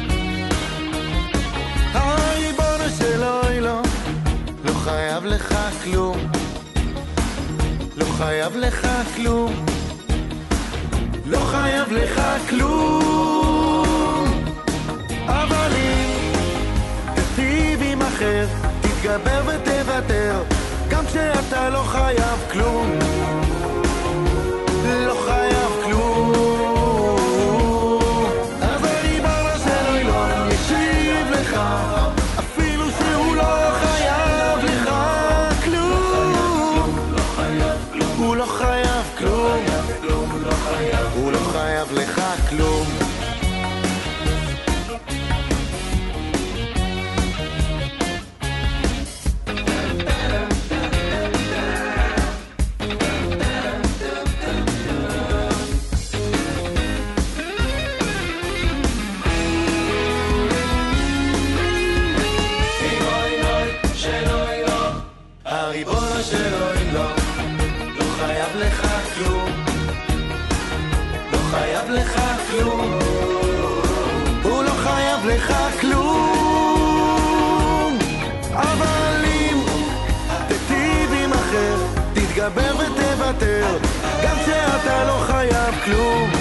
הריבונו של עולם לא חייב לך כלום, לא חייב לך כלום, לא חייב לך כלום. אבל אם תטיב עם אחר, תתגבר ותוותר, גם כשאתה לא חייב כלום, לא חייב חייב כלום,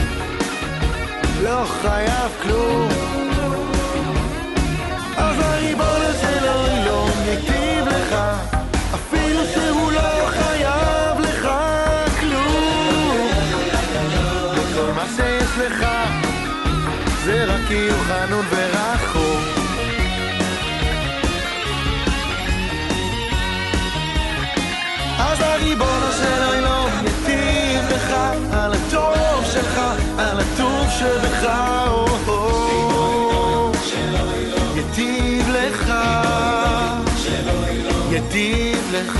לא חייב כלום. אז הריבון של אילון ייטיב לך, אפילו שהוא לא חייב לך כלום. וכל מה שיש לך זה רק קיום חנון ורחום. אז הריבון של אילון ייטיב לך, על הטוב שלך, על הטוב שבך, ייטיב לך, ייטיב לך.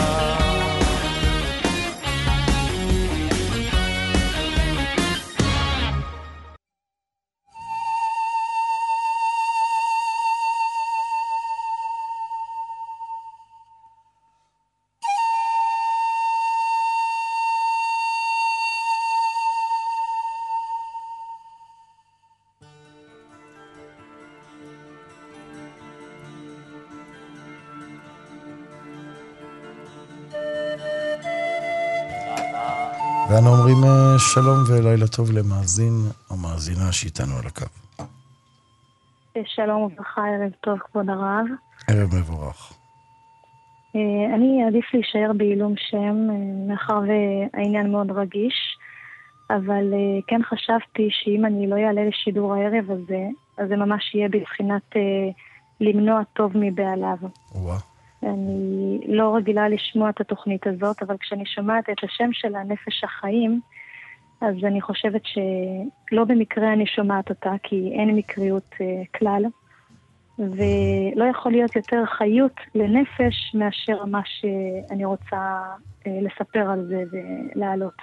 ואנו אומרים שלום ולילה טוב למאזין או מאזינה שאיתנו על הקו. שלום וברכה, ערב טוב כבוד הרב. ערב מבורך. אני עדיף להישאר בעילום שם, מאחר והעניין מאוד רגיש, אבל כן חשבתי שאם אני לא יעלה לשידור הערב הזה, אז זה ממש יהיה בבחינת למנוע טוב מבעליו. וואה. אני לא רגילה לשמוע את התוכנית הזאת, אבל כשאני שומעת את השם שלה, נפש החיים, אז אני חושבת שלא במקרה אני שומעת אותה, כי אין מקריות uh, כלל, ולא יכול להיות יותר חיות לנפש מאשר מה שאני רוצה uh, לספר על זה ולהעלות.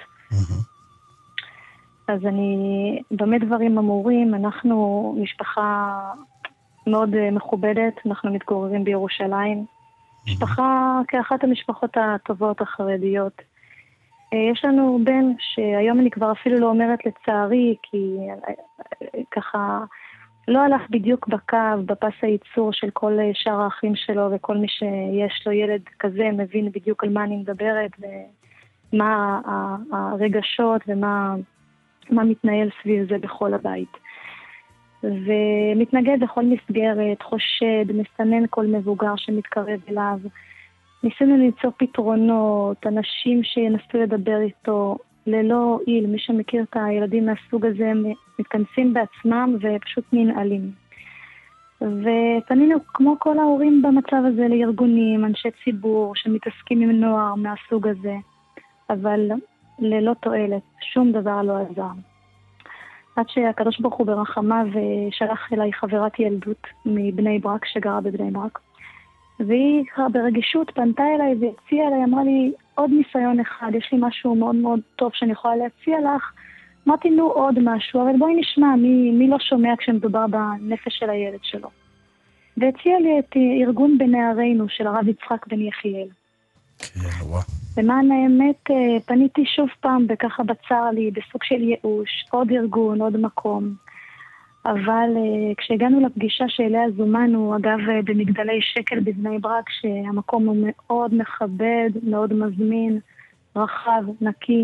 אז אני, במה דברים אמורים, אנחנו משפחה מאוד uh, מכובדת, אנחנו מתגוררים בירושלים, משפחה כאחת המשפחות הטובות החרדיות. יש לנו בן שהיום אני כבר אפילו לא אומרת לצערי, כי ככה לא הלך בדיוק בקו, בפס הייצור של כל שאר האחים שלו, וכל מי שיש לו ילד כזה מבין בדיוק על מה אני מדברת, ומה הרגשות ומה מה מתנהל סביב זה בכל הבית. ומתנגד לכל מסגרת, חושד, מסנן כל מבוגר שמתקרב אליו. ניסינו למצוא פתרונות, אנשים שינסו לדבר איתו ללא איל. מי שמכיר את הילדים מהסוג הזה הם מתכנסים בעצמם ופשוט ננעלים. ופנינו כמו כל ההורים במצב הזה לארגונים, אנשי ציבור שמתעסקים עם נוער מהסוג הזה, אבל ללא תועלת, שום דבר לא עזר. עד שהקדוש ברוך הוא ברחמה ושלח אליי חברת ילדות מבני ברק שגרה בבני ברק. והיא ברגישות פנתה אליי והציעה אליי, אמרה לי, עוד ניסיון אחד, יש לי משהו מאוד מאוד טוב שאני יכולה להציע לך. אמרתי, נו עוד משהו, אבל בואי נשמע מי, מי לא שומע כשמדובר בנפש של הילד שלו. והציעה לי את ארגון בנערינו של הרב יצחק בן יחיאל. כן, וואו. למען האמת, פניתי שוב פעם בככה בצר לי, בסוג של ייאוש, עוד ארגון, עוד מקום. אבל כשהגענו לפגישה שאליה זומנו, אגב במגדלי שקל בבני ברק, שהמקום הוא מאוד מכבד, מאוד מזמין, רחב, נקי.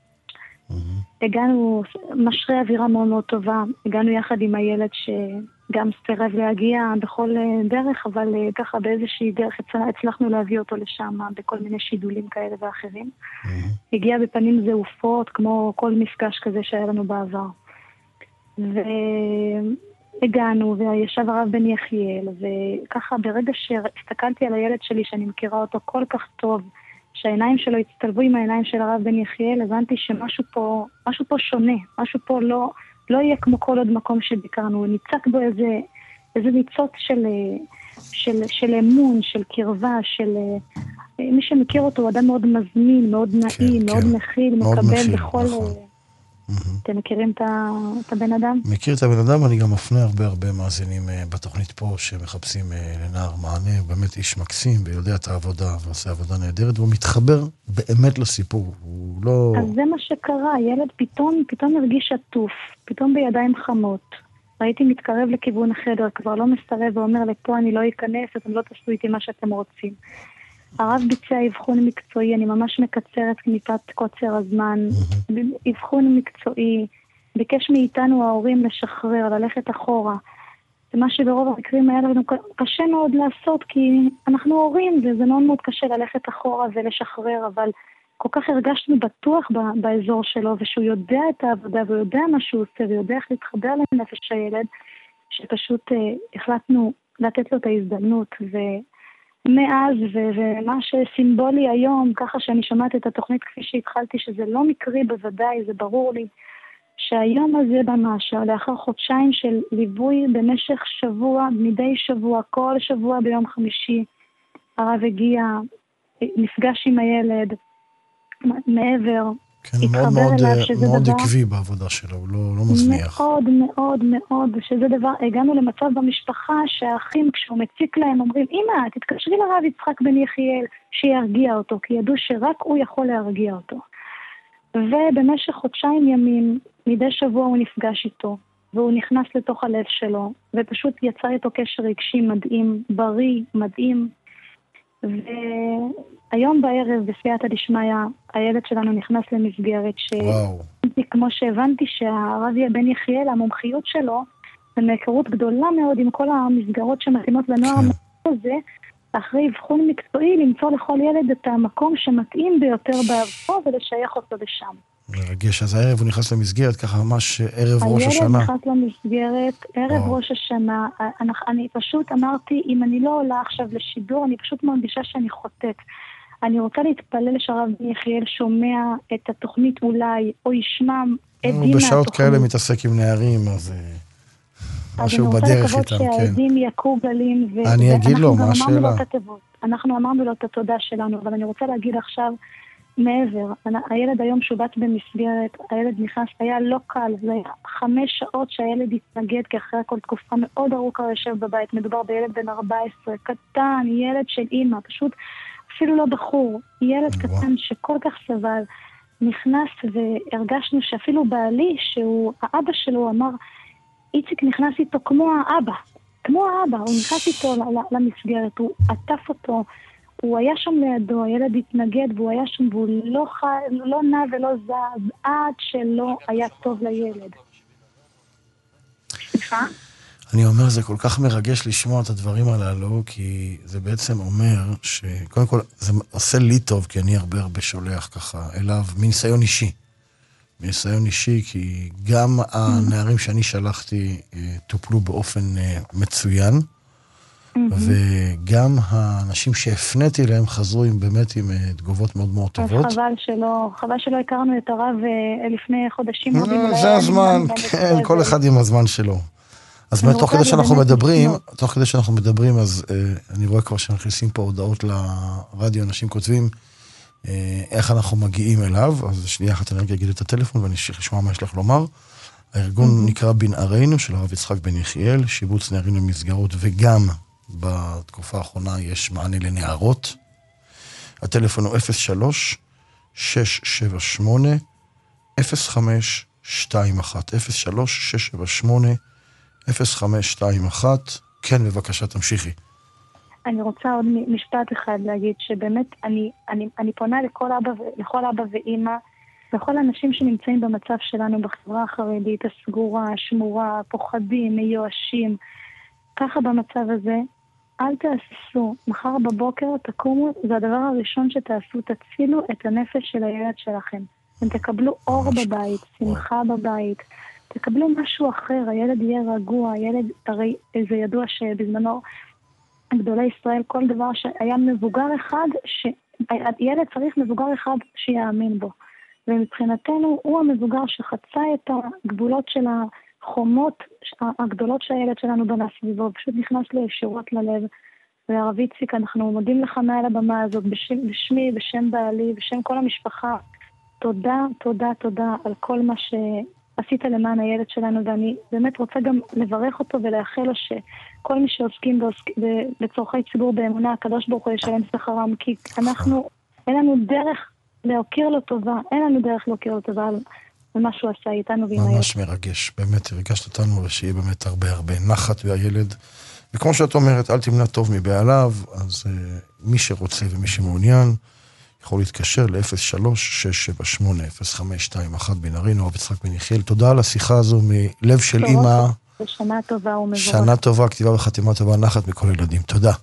הגענו, משרי אווירה מאוד מאוד טובה, הגענו יחד עם הילד שגם סרב להגיע בכל דרך, אבל ככה באיזושהי דרך הצלחנו להביא אותו לשם בכל מיני שידולים כאלה ואחרים. הגיע בפנים זעופות, כמו כל מפגש כזה שהיה לנו בעבר. והגענו, וישב הרב בן יחיאל, וככה ברגע שהסתכלתי על הילד שלי, שאני מכירה אותו כל כך טוב, שהעיניים שלו הצטלבו עם העיניים של הרב בן יחיאל, הבנתי שמשהו פה, משהו פה שונה, משהו פה לא, לא יהיה כמו כל עוד מקום שביקרנו, ניצק בו איזה, איזה ניצוץ של, של, של אמון, של קרבה, של, מי שמכיר אותו הוא אדם מאוד מזמין, מאוד נעים, כן, מאוד כן. מכיל, מאוד מקבל מכיל, בכל... נכון. אתם מכירים את הבן אדם? מכיר את הבן אדם, אני גם מפנה הרבה הרבה מאזינים בתוכנית פה שמחפשים לנער מענה, הוא באמת איש מקסים ויודע את העבודה ועושה עבודה נהדרת, והוא מתחבר באמת לסיפור, הוא לא... אז זה מה שקרה, ילד פתאום, פתאום הרגיש עטוף, פתאום בידיים חמות, ראיתי מתקרב לכיוון החדר, כבר לא מסרב ואומר לפה אני לא אכנס, אתם לא תעשו איתי מה שאתם רוצים. הרב ביצע אבחון מקצועי, אני ממש מקצרת מפאת קוצר הזמן, אבחון מקצועי, ביקש מאיתנו ההורים לשחרר, ללכת אחורה. זה מה שברוב המקרים היה לנו קשה מאוד לעשות, כי אנחנו הורים, וזה מאוד מאוד קשה ללכת אחורה ולשחרר, אבל כל כך הרגשנו בטוח באזור שלו, ושהוא יודע את העבודה, והוא יודע מה שהוא עושה, ויודע איך להתחבר לנפש הילד, שפשוט אה, החלטנו לתת לו את ההזדמנות, ומאז, ו- ומה שסימבולי היום, ככה שאני שומעת את התוכנית כפי שהתחלתי, שזה לא מקרי בוודאי, זה ברור לי, שהיום הזה ממש, לאחר חודשיים של ליווי במשך שבוע, מדי שבוע, כל שבוע ביום חמישי, הרב הגיע, נפגש עם הילד, מעבר, כן, הוא מאוד מאוד, מאוד דבר... עקבי בעבודה שלו, הוא לא, לא מזניח. מאוד מאוד מאוד, שזה דבר, הגענו למצב במשפחה שהאחים כשהוא מציק להם אומרים, אמא, תתקשרי לרב יצחק בן יחיאל שירגיע אותו, כי ידעו שרק הוא יכול להרגיע אותו. ובמשך חודשיים ימים, מדי שבוע הוא נפגש איתו, והוא נכנס לתוך הלב שלו, ופשוט יצר איתו קשר רגשי מדהים, בריא, מדהים. והיום בערב, בסייעתא דשמיא, הילד שלנו נכנס למסגרת ש... וואו. כמו שהבנתי שהרב בן יחיאל, המומחיות שלו, זה מהיכרות גדולה מאוד עם כל המסגרות שמתאימות לנוער כן. הזה, אחרי אבחון מקצועי, למצוא לכל ילד את המקום שמתאים ביותר בעברו ולשייך אותו לשם. מרגש, אז הערב הוא נכנס למסגרת, ככה ממש ערב ראש השנה. הילד נכנס למסגרת, ערב וואו. ראש השנה. אני, אני פשוט אמרתי, אם אני לא עולה עכשיו לשידור, אני פשוט מרגישה שאני חוטאת. אני רוצה להתפלל שהרב בן יחיאל שומע את התוכנית אולי, או ישמע עדים מהתוכנית. בשעות כאלה מתעסק עם נערים, אז... משהו בדרך איתם, כן. אז אני רוצה לקוות שהעדים יקו גלים, אני אגיד לו, מה השאלה? אנחנו אמרנו לו את התודה שלנו, אבל אני רוצה להגיד עכשיו, מעבר, הילד היום שובת במסגרת, הילד נכנס, היה לא קל, זה היה חמש שעות שהילד התנגד, כי אחרי הכל תקופה מאוד ארוכה יושב בבית, מדובר בילד בן ארבע עשרה, קטן, ילד של אימא, פשוט אפילו לא בחור, ילד קטן שכל כך סבל, נכנס והרגשנו שאפילו בעלי, שהוא, האבא שלו אמר, איציק נכנס איתו כמו האבא, כמו האבא, הוא נכנס איתו למסגרת, הוא עטף אותו, הוא היה שם לידו, הילד התנגד והוא היה שם והוא לא, ח... לא נע ולא זז עד שלא היה טוב לילד. סליחה? אני אומר, זה כל כך מרגש לשמוע את הדברים הללו, כי זה בעצם אומר שקודם כל זה עושה לי טוב, כי אני הרבה הרבה שולח ככה אליו מניסיון אישי. מניסיון אישי, כי גם הנערים שאני שלחתי טופלו באופן מצוין, וגם האנשים שהפניתי להם חזרו עם, באמת עם תגובות מאוד מאוד טובות. אז חבל שלא, חבל שלא הכרנו את הרב לפני חודשים. זה הזמן, כן, כל אחד עם הזמן שלו. אז תוך כדי שאנחנו מדברים, תוך כדי שאנחנו מדברים, אז אני רואה כבר שנכנסים פה הודעות לרדיו, אנשים כותבים איך אנחנו מגיעים אליו, אז שנייה אחת אני אגיד את הטלפון ואני אשאיר לשמוע מה יש לך לומר. הארגון נקרא בנערינו של הרב יצחק בן יחיאל, שיבוץ נערים למסגרות, וגם בתקופה האחרונה יש מענה לנערות. הטלפון הוא אפס שלוש שש שבע שמונה אפס חמש שתיים אחת אפס שלוש שש שבע שמונה אפס חמש שתיים אחת. כן, בבקשה, תמשיכי. אני רוצה עוד משפט אחד להגיד, שבאמת אני, אני, אני פונה לכל אבא, לכל אבא ואמא, לכל האנשים שנמצאים במצב שלנו בחברה החרדית, הסגורה, השמורה, פוחדים, מיואשים, ככה במצב הזה, אל תעשו. מחר בבוקר תקומו, זה הדבר הראשון שתעשו, תצילו את הנפש של הילד שלכם. אתם תקבלו אור בבית, שמחה בבית, תקבלו משהו אחר, הילד יהיה רגוע, הילד, הרי זה ידוע שבזמנו, גדולי ישראל, כל דבר שהיה מבוגר אחד, שהילד צריך מבוגר אחד שיאמין בו. ומבחינתנו הוא המבוגר שחצה את הגבולות של החומות הגדולות שהילד שלנו בנה סביבו, פשוט נכנס לישירות ללב. והרב איציק, אנחנו מודים לך מעל הבמה הזאת, בשם, בשמי, בשם בעלי, בשם כל המשפחה. תודה, תודה, תודה על כל מה שעשית למען הילד שלנו, ואני באמת רוצה גם לברך אותו ולאחל לו שכל מי שעוסקים בצורכי ציבור באמונה, הקדוש ברוך הוא ישלם שכרם, כי אנחנו, אין לנו דרך להוקיר לו טובה, אין לנו דרך להוקיר לו טובה על מה שהוא עשה איתנו ועם הילד. ממש מרגש, באמת הרגשת אותנו, ושיהיה באמת הרבה הרבה נחת והילד, וכמו שאת אומרת, אל תמנע טוב מבעליו, אז uh, מי שרוצה ומי שמעוניין, יכול להתקשר ל-אפס שלוש שש שבע שמונה אפס חמש שתיים אחת בנהרין, או יצחק בן יחיאל. תודה על השיחה הזו מלב של אמא. שנה טובה ומבורך. שנה טובה, כתיבה וחתימה טובה, נחת מכל ילדים. תודה.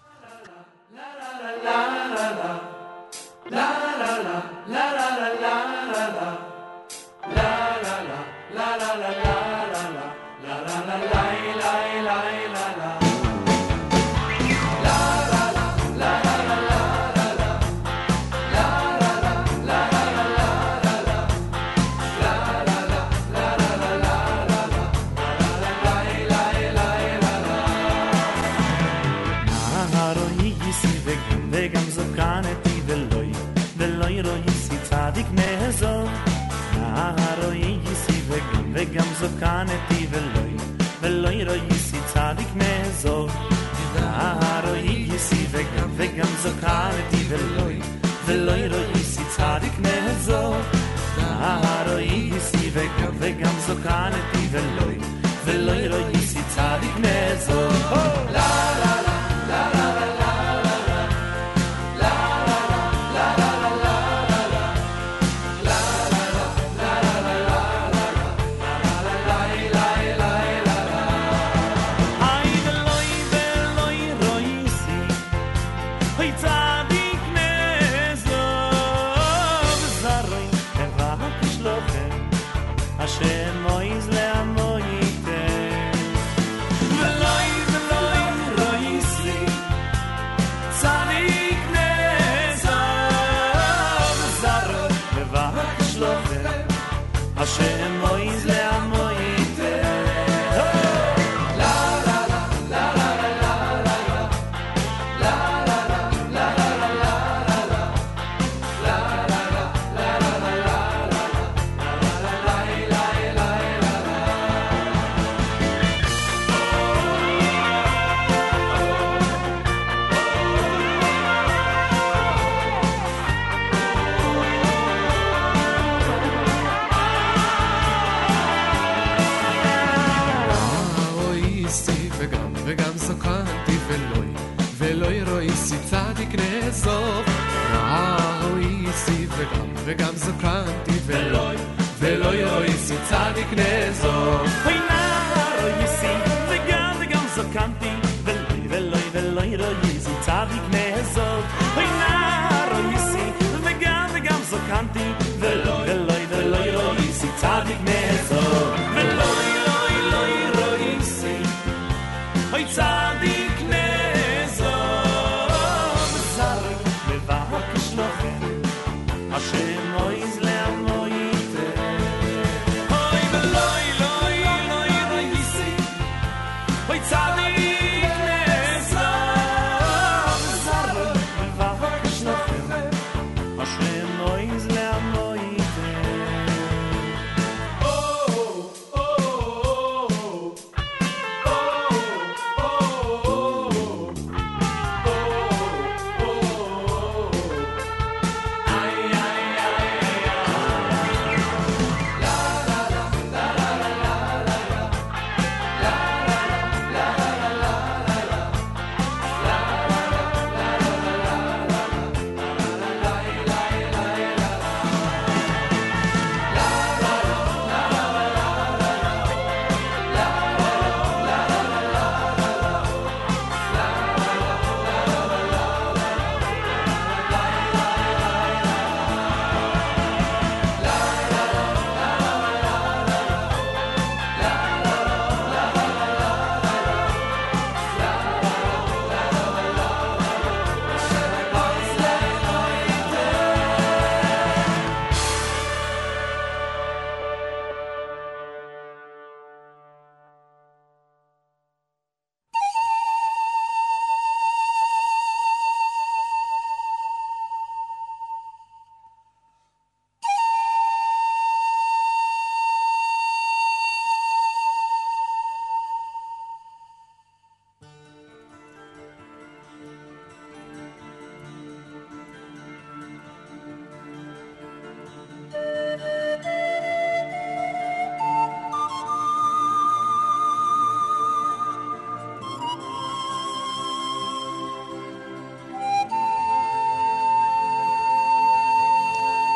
וגם זוקנתי ולוי ולוי רויסי צדיק נעזור רויסי וגם וגם זוקנתי ולוי ולוי רויסי צדיק נעזור רויסי וגם וגם זוקנתי ולוי ולוי רויסי צדיק נעזור לה לה לה לה וגם זוקנתי ולוי ולוי רויסי צדיק נעזור אוי נא רויסי וגם וגם זוקנתי ולוי ולוי ולוי רויסי צדיק נעזור אוי נא רויסי וגם וגם זוקנתי ולוי ולוי ולוי רויסי צדיק נעזור ולוי לוי לוי רויסי אוי צדיק נעזור וזרי מבקש לכם השם אויז לעמויתה אוי ולוי לוי לוי רויסי אוי צדיק נעזור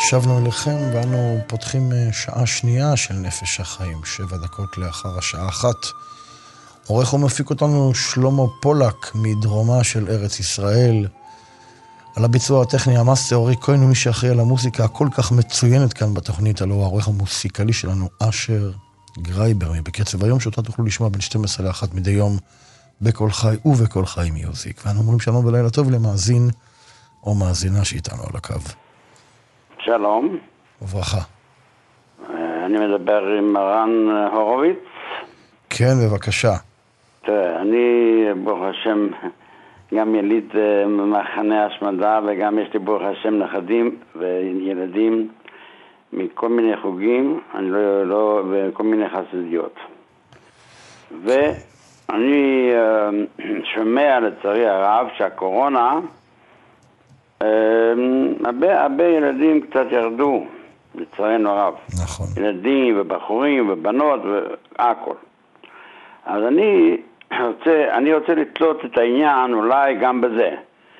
שבנו אליכם ואנו פותחים שעה שנייה של נפש החיים, שבע דקות לאחר השעה אחת. עורך ומפיק אותנו שלמה פולק מדרומה של ארץ ישראל. על הביצוע הטכני המאסטר אורי כהן, ומי שאחראי על המוזיקה הכל כך מצוינת כאן בתוכנית, הלוא העורך המוסיקלי שלנו אשר גרייבר בקצב היום, שאותה תוכלו לשמוע בין שתים עשרה לאחת מדי יום בכל חי ובכל חי מיוזיק. ואנו אומרים שלום ולילה טוב למאזין או מאזינה שאיתנו על הקו. שלום. וברכה. אני מדבר עם מרן הורוביץ. כן, בבקשה. תראה, אני ברוך השם גם יליד מחנה השמדה, וגם יש לי ברוך השם נכדים וילדים מכל מיני חוגים, אני לא, לא, וכל מיני חסידיות. ואני uh, שומע לצערי הרב שהקורונה, uh, הרבה, הרבה ילדים קצת ירדו, לצערנו הרב. נכון. ילדים ובחורים ובנות והכל. אז אני רוצה, אני רוצה לתלות את העניין אולי גם בזה,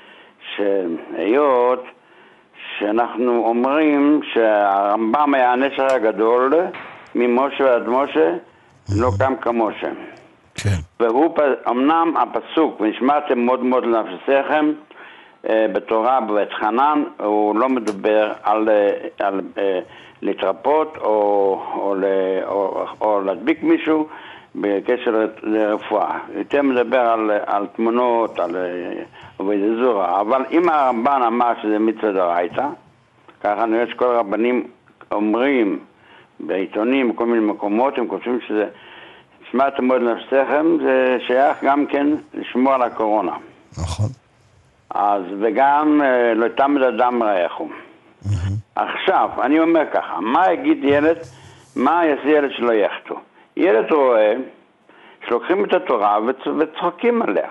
שהיות שאנחנו אומרים שהרמב"ם היה הנשר הגדול ממשה ועד משה, לא קם כמשה. כן. והוא אמנם הפסוק, ונשמעתם מאוד מאוד לנפשכם, בתורה בבית חנן, הוא לא מדבר על, על, על להתרפות או, או, או, או להדביק מישהו בקשר לרפואה. יותר מדבר על, על תמונות, על עובדי זורה. אבל אם הרמב"ן אמר שזה מצווה דאורייתא, ככה אני רואה שכל הרבנים אומרים בעיתונים, בכל מיני מקומות, הם חושבים שזה שמעתם מאוד לנפשכם, זה שייך גם כן לשמור על הקורונה. נכון. אז וגם לא תמיד אדם רעיכו. Mm-hmm. עכשיו, אני אומר ככה, מה יגיד ילד, מה יעשה ילד שלא יחטוא? ילד רואה שלוקחים את התורה וצוחקים עליה.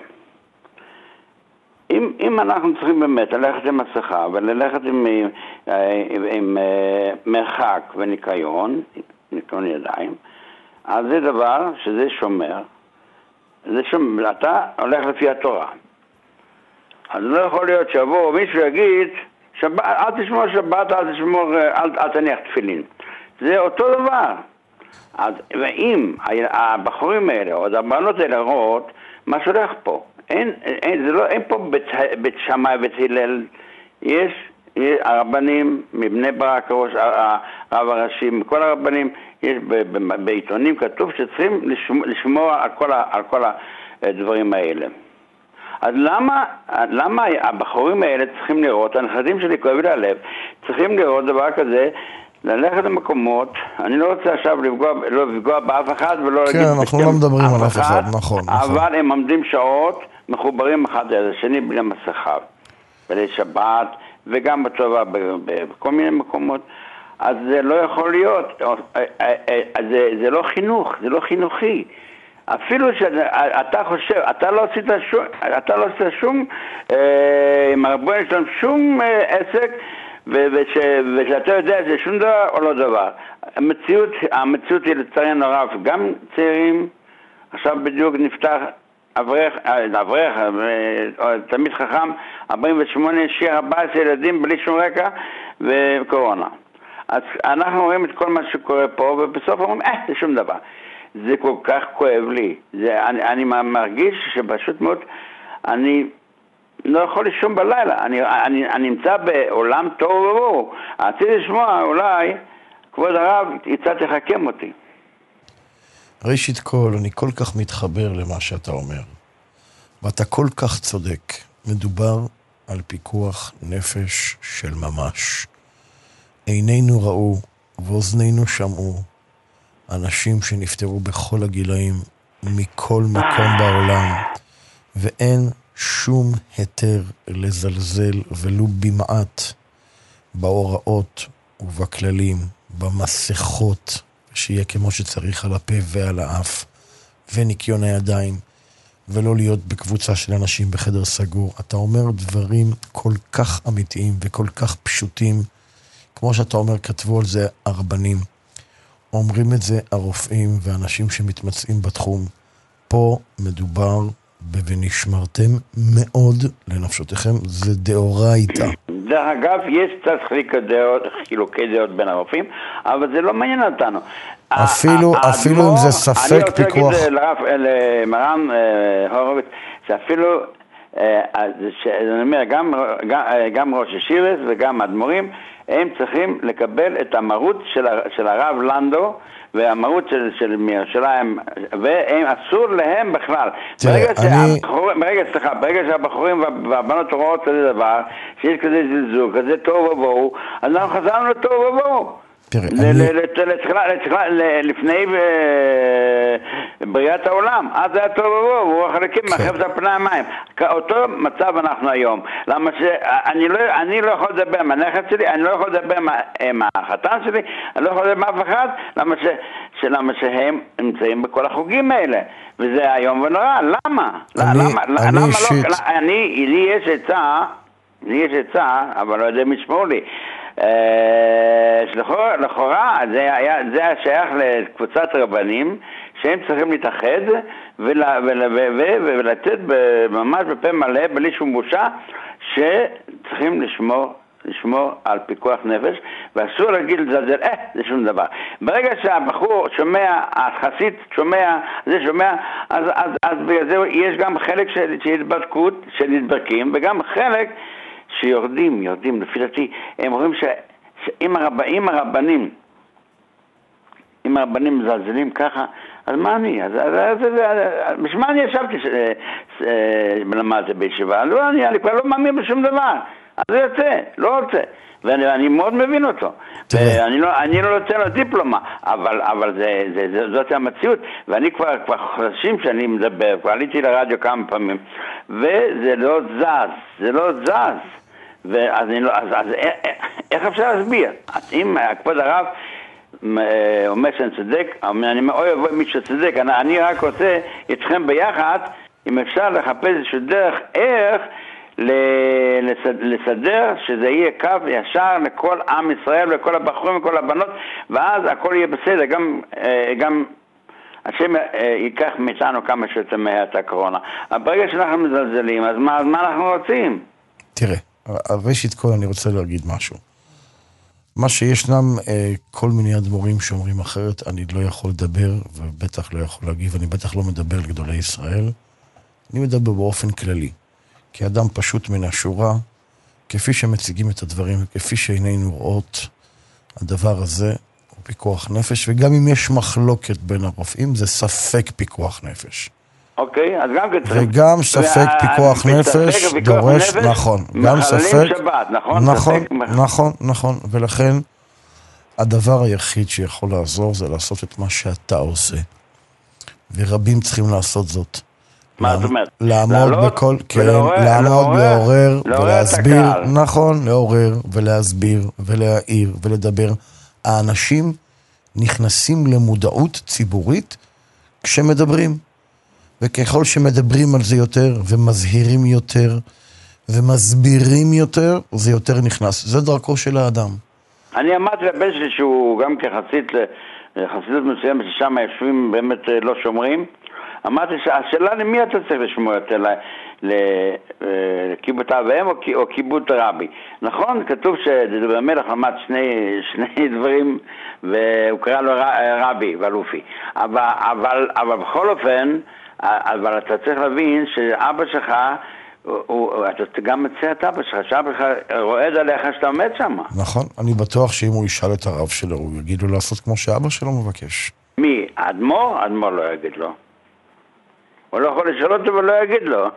אם, אם אנחנו צריכים באמת ללכת עם מסכה וללכת עם, עם, עם, עם מרחק וניקיון, ניקיון ידיים, אז זה דבר שזה שומר, זה שומר, אתה הולך לפי התורה. אז לא יכול להיות שיבוא מישהו יגיד, שבת, אל תשמור שבת, אל תשמור, אל, אל תניח תפילין. זה אותו דבר. אז, ואם הבחורים האלה, או הבנות האלה רואות, מה שהולך פה, אין, אין, זה לא, אין פה בית, בית שמאי, בית הלל, יש, יש הרבנים מבני ברק, הרב הראשי, כל הרבנים, יש ב, ב, בעיתונים כתוב שצריכים לשמור, לשמור על כל, על כל הדברים האלה. אז למה, למה הבחורים האלה צריכים לראות, הנכדים שלי כואב לי הלב, צריכים לראות דבר כזה, ללכת למקומות, אני לא רוצה עכשיו לפגוע, לא לפגוע באף אחד ולא כן, להגיד אנחנו לא מדברים על אף אחד, נכון, אבל נכון. הם עומדים שעות, מחוברים אחד על השני בלי מסכה, בלי שבת, וגם בצבא בכל מיני מקומות, אז זה לא יכול להיות, זה, זה לא חינוך, זה לא חינוכי. אפילו שאתה חושב, אתה לא עשית שום, אתה לא עשית שום, אה, עם הרבון יש לנו שום אה, עסק, וש, ושאתה יודע זה שום דבר או לא דבר. המציאות, המציאות היא לצערנו הרב, גם צעירים, עכשיו בדיוק נפתח אברך, אברך, תמיד חכם, ארבעים ושמונה, שיר ארבעה עשר ילדים בלי שום רקע וקורונה. אז אנחנו רואים את כל מה שקורה פה, ובסוף אומרים, אה, זה שום דבר. זה כל כך כואב לי. זה, אני, אני מרגיש שפשוט מאוד, אני לא יכול לישון בלילה. אני, אני, אני נמצא בעולם טוב ובואו. רציתי לשמוע, אולי, כבוד הרב, יצא תחכם אותי. ראשית כל, אני כל כך מתחבר למה שאתה אומר. ואתה כל כך צודק. מדובר על פיקוח נפש של ממש. עינינו ראו ואוזנינו שמעו. אנשים שנפטרו בכל הגילאים, מכל מקום בעולם, ואין שום היתר לזלזל ולו במעט בהוראות ובכללים, במסכות, שיהיה כמו שצריך על הפה ועל האף, וניקיון הידיים, ולא להיות בקבוצה של אנשים בחדר סגור. אתה אומר דברים כל כך אמיתיים וכל כך פשוטים, כמו שאתה אומר, כתבו על זה הרבנים. אומרים את זה הרופאים ואנשים שמתמצאים בתחום. פה מדובר ב"ונשמרתם מאוד לנפשותיכם", זה דאורייתא. דרך אגב, יש קצת חילוקי דעות בין הרופאים, אבל זה לא מעניין אותנו. אפילו, אפילו אם זה ספק פיקוח. אני רוצה להגיד למרן הורוביץ, שאפילו, אני אומר, גם ראש השירס וגם האדמו"רים, הם צריכים לקבל את המרות של הרב לנדו, והמרות של, של מירושלים, והם אסור להם בכלל. ברגע, אני... ברגע, סליחה, ברגע שהבחורים והבנות רואות כזה דבר, שיש כזה זלזול, כזה טוב ובואו, אז אנחנו חזרנו טוב ובואו. לפני בריאת העולם, אז זה היה טוב ובואו, והוא חלקים מאחרת על פני המים. אותו מצב אנחנו היום. למה שאני לא יכול לדבר עם הנכד שלי, אני לא יכול לדבר עם החתן שלי, אני לא יכול לדבר עם אף אחד, למה שהם נמצאים בכל החוגים האלה. וזה היום ונורא. למה? למה לא? אני, לי יש עצה, לי יש עצה, אבל לא יודע מי ישמור לי. לכאורה זה היה שייך לקבוצת רבנים שהם צריכים להתאחד ולתת ממש בפה מלא בלי שום בושה שצריכים לשמור לשמור על פיקוח נפש, ואסור להגיד לזלזל, אה, זה שום דבר. ברגע שהבחור שומע, החסיד שומע, זה שומע, אז, אז, אז בגלל זה יש גם חלק של, של התבדקות, של נדבקים, וגם חלק שיורדים, יורדים, לפי דעתי, הם אומרים שאם הרב, הרבנים, אם הרבנים מזלזלים ככה, אז מה אני? אז, אז, אז, אז, בשביל מה אני ישבתי למדתי בישיבה? לא, אני, אני כבר לא מאמין בשום דבר. אז זה יוצא, לא רוצה. ואני אני מאוד מבין אותו. ואני לא, אני לא רוצה לו דיפלומה, אבל, אבל זה, זה, זה, זאת המציאות. ואני כבר, כבר חודשים שאני מדבר, כבר עליתי לרדיו כמה פעמים, וזה לא זז, זה לא זז. ואז אני לא, אז, אז איך אפשר להסביר? אם כבוד הרב אומר שאני צודק, אני מאוד אוהב מי שצודק, אני, אני רק רוצה איתכם ביחד, אם אפשר לחפש איזשהו דרך, איך לסדר שזה יהיה קו ישר לכל עם ישראל וכל הבחורים וכל הבנות, ואז הכל יהיה בסדר. גם, גם השם ייקח מאיתנו כמה שיותר מהר את הקורונה. ברגע שאנחנו מזלזלים, אז מה, אז מה אנחנו רוצים? תראה, ראשית כל אני רוצה להגיד משהו. מה שישנם כל מיני אדמו"רים שאומרים אחרת, אני לא יכול לדבר ובטח לא יכול להגיב, אני בטח לא מדבר לגדולי ישראל, אני מדבר באופן כללי. כאדם פשוט מן השורה, כפי שמציגים את הדברים, כפי שעינינו רואות, הדבר הזה הוא פיקוח נפש, וגם אם יש מחלוקת בין הרופאים, זה ספק פיקוח נפש. אוקיי, אז גם כתוב. וגם ספק פיקוח נפש דורש, נכון, גם ספק, נכון, נכון, נכון, ולכן הדבר היחיד שיכול לעזור זה לעשות את מה שאתה עושה, ורבים צריכים לעשות זאת. מה זאת אומרת? לעמוד בכל, כן, לעמוד, לעורר ולהסביר, נכון, לעורר ולהסביר ולהעיר ולדבר. האנשים נכנסים למודעות ציבורית כשמדברים, וככל שמדברים על זה יותר ומזהירים יותר ומסבירים יותר, זה יותר נכנס. זה דרכו של האדם. אני אמרתי לבן שלי שהוא גם כחסיד לחסידות מסוימת ששם יושבים באמת לא שומרים, אמרתי שהשאלה למי אתה צריך לשמוע יותר, לקיבוט אביהם או קיבוט רבי. נכון, כתוב שדוד המלך למד שני, שני דברים והוא קרא לו רבי ואלופי. אבל, אבל, אבל בכל אופן, אבל אתה צריך להבין שאבא שלך, הוא, אתה גם מצא את אבא שלך, שאבא שלך רועד עליך שאתה עומד שם. נכון, אני בטוח שאם הוא ישאל את הרב שלו, הוא יגיד לו לעשות כמו שאבא שלו מבקש. מי? אדמו"ר? אדמו"ר לא יגיד לו. הוא לא יכול לשאול אותו ולא יגיד לו.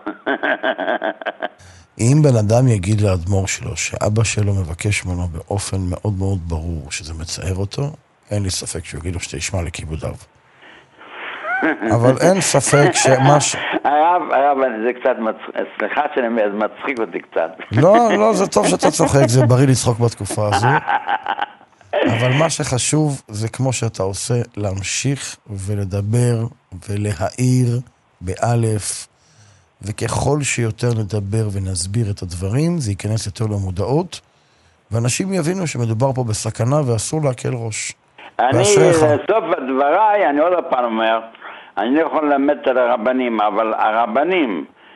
אם בן אדם יגיד לאדמו"ר שלו שאבא שלו מבקש ממנו באופן מאוד מאוד ברור שזה מצער אותו, אין לי ספק שהוא יגיד לו שתשמע לכיבודיו. אבל אין ספק שמה ש... הרב, הרב, זה קצת מצחיק, סליחה שאני מצחיק אותי קצת. לא, לא, זה טוב שאתה צוחק, זה בריא לצחוק בתקופה הזו. אבל מה שחשוב זה כמו שאתה עושה, להמשיך ולדבר ולהעיר באלף, וככל שיותר נדבר ונסביר את הדברים, זה ייכנס יותר למודעות, ואנשים יבינו שמדובר פה בסכנה ואסור להקל ראש. אני, סוף הדבריי, אני עוד פעם אומר, אני לא יכול ללמד על הרבנים, אבל הרבנים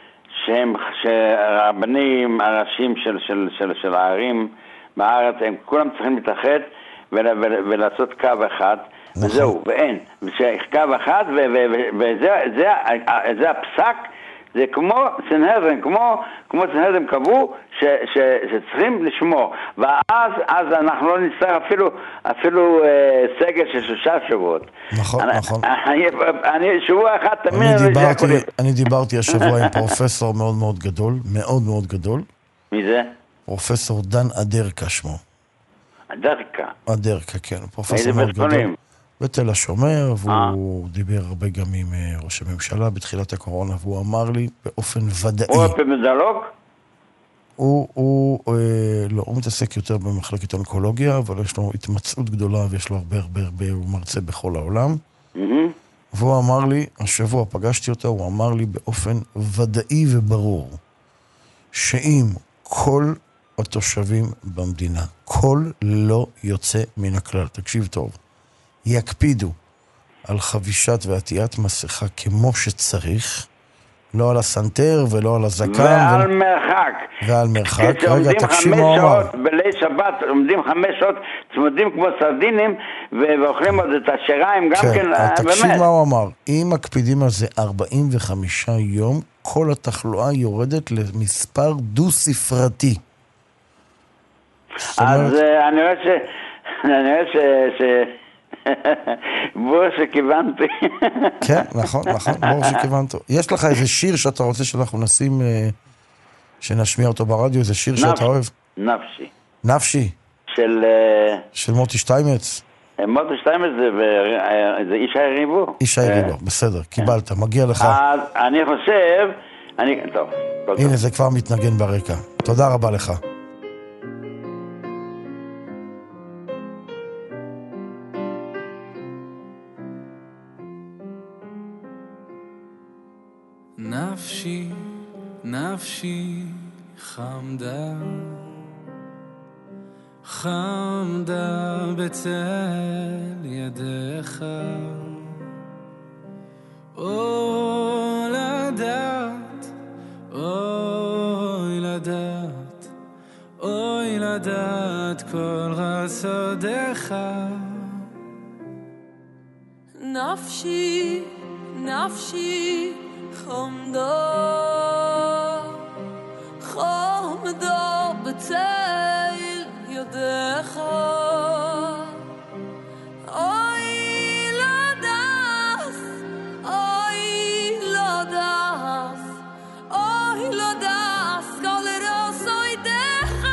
שהם, שהרבנים הראשיים של, של, של, של הערים בארץ, הם כולם צריכים להתאחד ול, ול, ולעשות קו אחד, נכון. וזהו, ואין. קו אחד, ו, ו, ו, וזה זה, זה הפסק, זה כמו סנהדרין, כמו, כמו סנהדרין קבעו ש, ש, שצריכים לשמור. ואז אז אנחנו לא נצטרך אפילו, אפילו אה, סגל של שלושה שבועות. נכון, אני, נכון. אני, אני שבוע אחד תמיד... אני דיברתי, אני דיברתי השבוע עם פרופסור מאוד מאוד גדול, מאוד מאוד גדול. מי זה? פרופסור דן אדרקה שמו. אדרקה? אדרקה, כן. פרופסור מאוד גדול. קונים? בתל השומר, והוא דיבר הרבה גם עם ראש הממשלה בתחילת הקורונה, והוא אמר לי באופן ודאי... הוא אפידמיולוג? הוא, הוא, אה, לא, הוא מתעסק יותר במחלקת אונקולוגיה, אבל יש לו התמצאות גדולה, ויש לו הרבה הרבה הרבה, הוא מרצה בכל העולם. Mm-hmm. והוא אמר לי, השבוע פגשתי אותו, הוא אמר לי באופן ודאי וברור, שאם כל התושבים במדינה, כל לא יוצא מן הכלל, תקשיב טוב, יקפידו על חבישת ועטיית מסכה כמו שצריך, לא על הסנטר ולא על הזקן. ועל ו... מרחק. ועל מרחק. רגע, תקשיב מה הוא אמר. בליל שבת עומדים חמש שעות, צמודים כמו סרדינים, ואוכלים עוד את השיריים גם כן, כן, תקשיב באמת. מה הוא אמר. אם מקפידים על זה ארבעים וחמישה יום, כל התחלואה יורדת למספר דו-ספרתי. אז אני רואה ש... אני רואה ש... בור שכיוונתי. כן, נכון, נכון, בור שכיוונתו. יש לך איזה שיר שאתה רוצה שאנחנו נשים, שנשמיע אותו ברדיו, איזה שיר שאתה אוהב? נפשי. נפשי? של... של מוטי שטיימץ? מוטי שטיימץ זה איש הריבו. איש הריבו, בסדר, קיבלת, מגיע לך. אז אני חושב... טוב. הנה, זה כבר מתנגן ברקע. תודה רבה לך. נפשי, נפשי חמדה, חמדה בצל ידיך, אוי לדעת, אוי לדעת, אוי לדעת כל רסודיך. נפשי, נפשי חמדה, חמדה בצל ידיך, אוי לדעת, אוי לדעת, אוי לדעת כל רסוידך.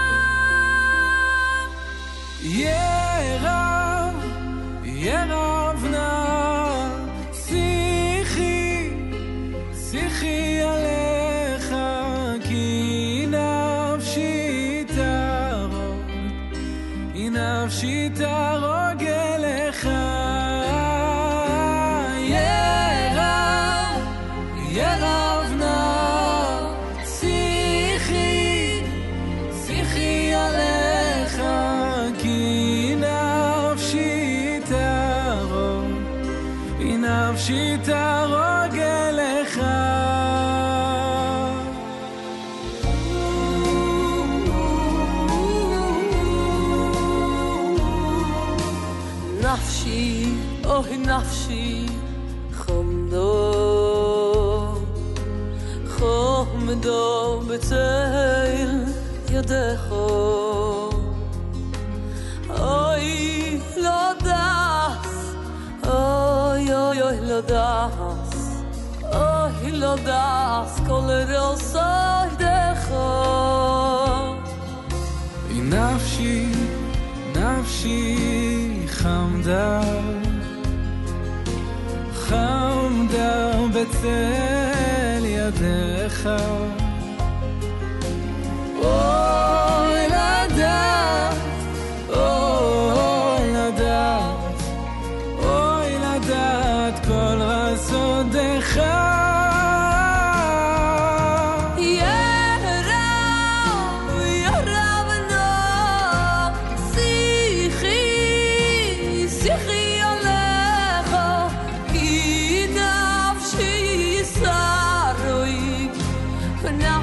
ירב, ירב נא שיחי, שיחי עליך, כי נפשי תרוג, כי נפשי תרוג אליך. ירב, ירב נא שיחי, שיחי עליך, כי נפשי תרוג, כי נפשי תרוג אליך. נפשי, אוי נפשי חמדו, חמדו בצל ידיך, אוי לא דס, אוי אוי אוי לא דס, אוי לא דס כל רסוידך. נפשי, נפשי חמדה, חמדה בצל ידיך, אוי לדעת, אוי לדעת, אוי לדעת כל רסודיך.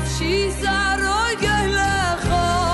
נפשי זרוק לך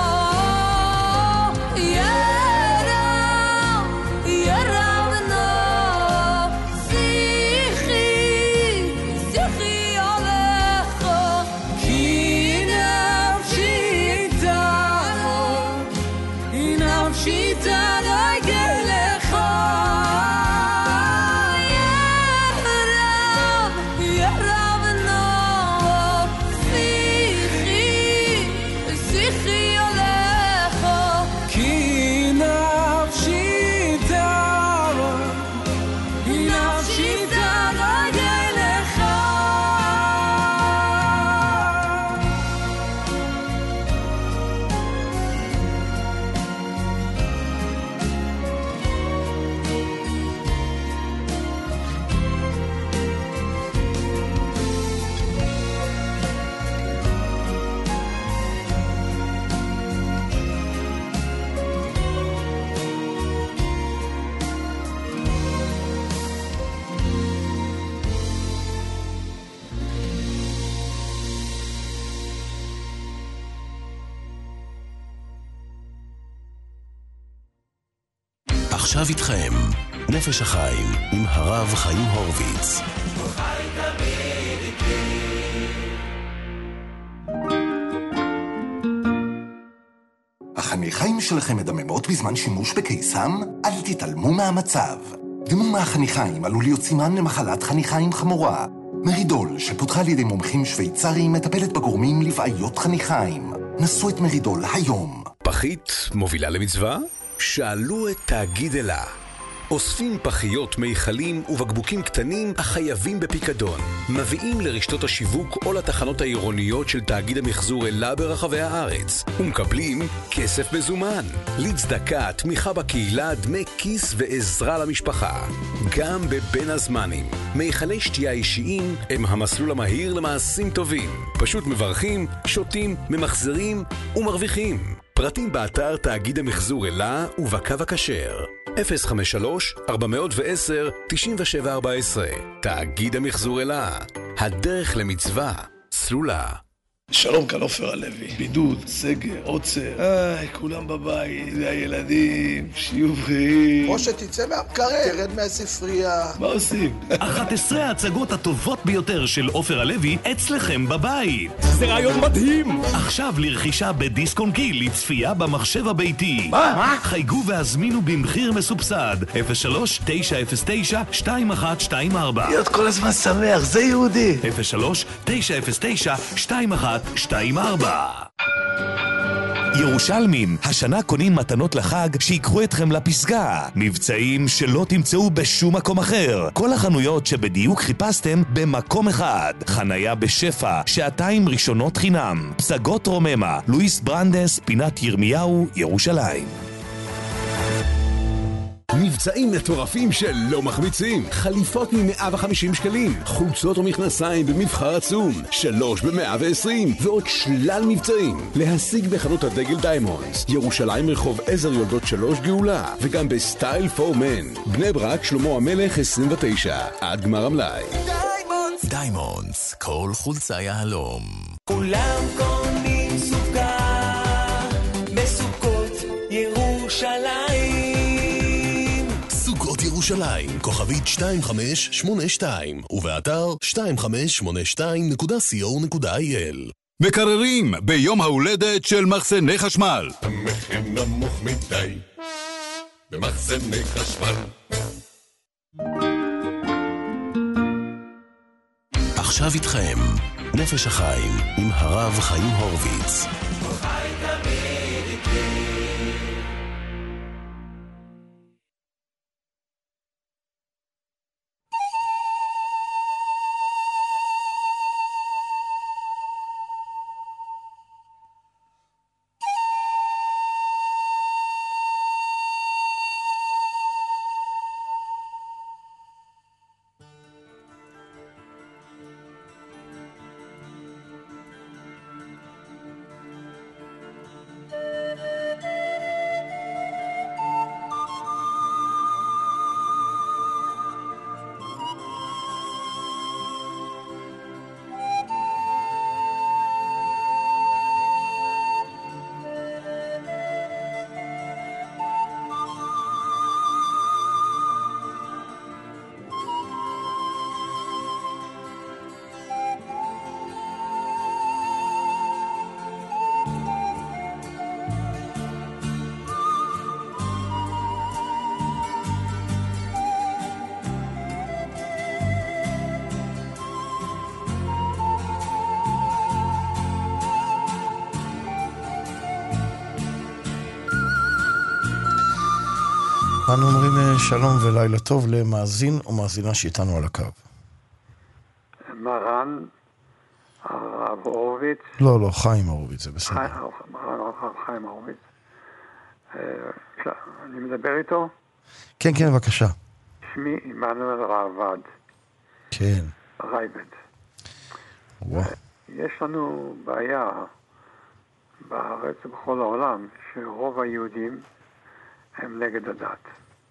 עכשיו איתכם, נפש החיים עם הרב חיים הורוביץ. החניכיים שלכם מדממות בזמן שימוש בקיסם? אל תתעלמו מהמצב. דימום מהחניכיים עלול להיות סימן למחלת חניכיים חמורה. מרידול, שפותחה על ידי מומחים שוויצריים, מטפלת בגורמים לבעיות חניכיים. נסו את מרידול היום. פחית מובילה למצווה? שאלו את תאגיד אלה. אוספים פחיות, מיכלים ובקבוקים קטנים החייבים בפיקדון. מביאים לרשתות השיווק או לתחנות העירוניות של תאגיד המחזור אלה ברחבי הארץ. ומקבלים כסף מזומן. לצדקה, תמיכה בקהילה, דמי כיס ועזרה למשפחה. גם בבין הזמנים. מיכלי שתייה אישיים הם המסלול המהיר למעשים טובים. פשוט מברכים, שותים, ממחזרים ומרוויחים. פרטים באתר תאגיד המחזור אלה ובקו הכשר. אפס חמש שלוש ארבע עשר תשעים ושבע ארבע עשרה. תאגיד המחזור אלה. הדרך למצווה סלולה. שלום, כאן עופר הלוי. בידוד, סגר, עוצר, איי, כולם בבית, והילדים, שיהיו בריאים. או שתצא מהמקרר, תרד מהספרייה. מה עושים? אחת עשרה ההצגות הטובות ביותר של עופר הלוי אצלכם בבית. זה רעיון מדהים. עכשיו לרכישה בדיסק און קי לצפייה במחשב הביתי. מה? מה? חייגו והזמינו במחיר מסובסד. אפס שלוש תשע אפס תשע שתיים אחת שתיים ארבע. להיות כל הזמן שמח, זה יהודי. אפס שלוש תשע אפס תשע שתיים אחת שתיים ארבע. ירושלמים, השנה קונים מתנות לחג שיקחו אתכם לפסגה. מבצעים שלא תמצאו בשום מקום אחר. כל החנויות שבדיוק חיפשתם במקום אחד. חנייה בשפע, שעתיים ראשונות חינם. פסגות רוממה, לואיס ברנדס, פינת ירמיהו, ירושלים. מבצעים מטורפים שלא מחמיצים. חליפות מ-מאה וחמישים שקלים, חולצות ומכנסיים במבחר עצום, שלוש ב-מאה ועשרים, ועוד שלל מבצעים. להשיג בחנות הדגל דיימונדס, ירושלים רחוב עזר יולדות שלוש גאולה, וגם בסטייל פור מן, בני ברק שלמה המלך עשרים ותשע, עד גמר המלאי. דיימונדס, דיימונדס, כל חולצה יהלום. כולם קונים סוכה בסוכות ירושלים. ירושלים, כוכבית שתיים חמש שמונה שתיים, ובאתר שתיים חמש שמונה שתיים נקודה סי או נקודה איי אל. מקררים ביום ההולדת של מחסני חשמל. המחיר נמוך מדי במחסני חשמל. עכשיו איתכם, נפש החיים עם הרב חיים הורוביץ. אנו אומרים שלום ולילה טוב למאזין או מאזינה שאיתנו על הקו. מרן, הרב הורוביץ. לא, לא, חיים הורוביץ, זה בסדר. מרן הרב חיים הורוביץ. אני מדבר איתו? כן, כן, בבקשה. שמי עמנואל רעבד. כן. רייבד. וואו. יש לנו בעיה בארץ ובכל העולם שרוב היהודים הם נגד הדת.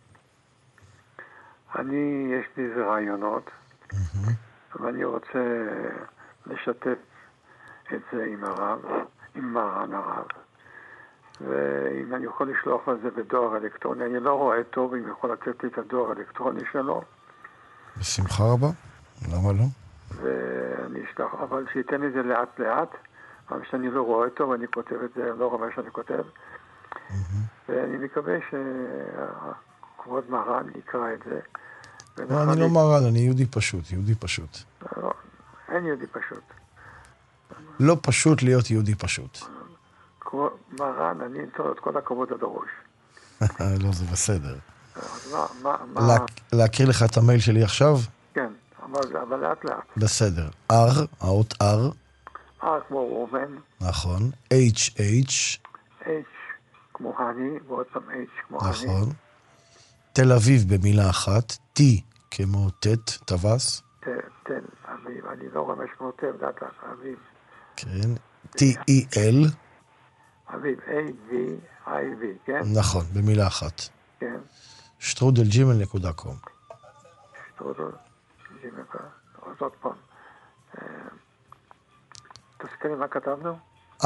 אני, יש לי איזה רעיונות, ואני רוצה לשתף את זה עם הרב, עם מרן הרב. ואם אני יכול לשלוח על זה בדואר אלקטרוני, אני לא רואה טוב אם יכול לתת לי את הדואר האלקטרוני שלו. בשמחה רבה, למה לא? ואני אשלח, אבל שייתן לי זה לאט לאט, אבל שאני לא רואה טוב, אני כותב את זה, לא רואה שאני כותב. ואני מקווה שכבוד מרן יקרא את זה. לא, אני לא מרן, אני יהודי פשוט, יהודי פשוט. לא, אין יהודי פשוט. לא פשוט להיות יהודי פשוט. מרן, אני אתן את כל הכבוד עד הראש. לא, זה בסדר. מה, מה, מה... להכיר לך את המייל שלי עכשיו? כן, אבל לאט לאט. בסדר. R, האות R. R כמו ראובן. נכון. H, H. H כמו הני, ועוד פעם H כמו הני. נכון. תל אביב במילה אחת. T כמו תת, טווס. תל אביב, אני לא רמש כמו תל, דעת אביב. כן. T-E-L. אביב, A-V-I-V, כן? נכון, במילה אחת. כן. שטרודל ג'ימל נקודה קום. שטרודל ג'ימל נקודה קום. אז עוד פעם. תזכיר לי מה כתבנו?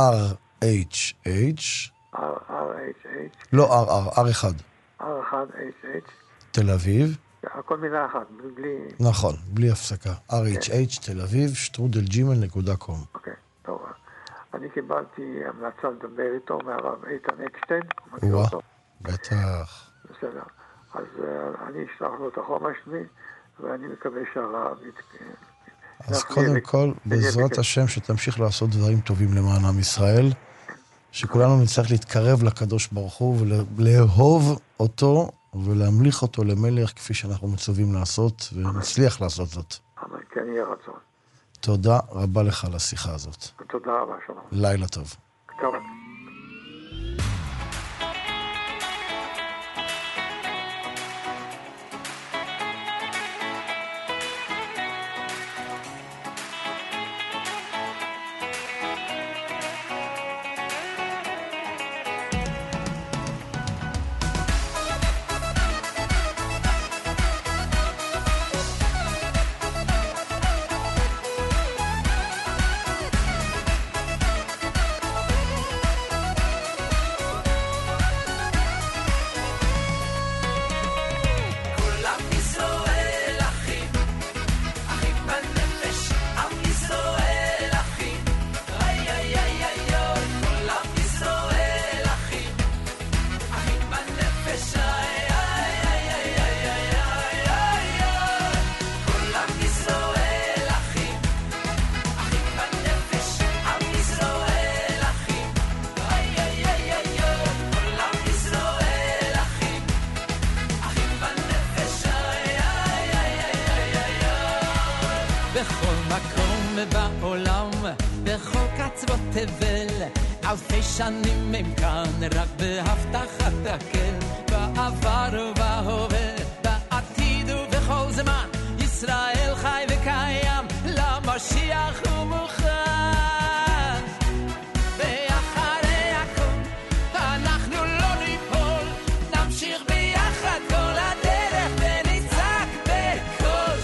R-H-H. R-H-H. לא R-R, R אחד. R אחד, H-H. תל אביב. הכל מילה אחת, בלי... נכון, בלי הפסקה. R-H-H, תל אביב, שטרודל ג'ימל נקודה קום. אוקיי, טוב. אני קיבלתי המלצה לדבר איתו מהרב איתן אקשטיין. וואה, בטח. בסדר. אז אני אשלח לו את החומר שלי, ואני מקווה שהרב... אז קודם כל, בעזרת השם, שתמשיך לעשות דברים טובים למען עם ישראל, שכולנו נצטרך להתקרב לקדוש ברוך הוא, ולאהוב אותו, ולהמליך אותו למלך, כפי שאנחנו מצווים לעשות, ונצליח לעשות זאת. אמן, כן יהיה רצון. תודה רבה לך על השיחה הזאת. תודה רבה, שלום. לילה טוב. טוב. אלפי שנים הם כאן רק בהבטחת הקל, בעבר ובהווה, בעתיד ובכל זמן, ישראל חי וקיים, למשיח הוא מוכן. ואחרי הכל אנחנו לא ניפול, נמשיך ביחד כל הדרך ונצעק בכל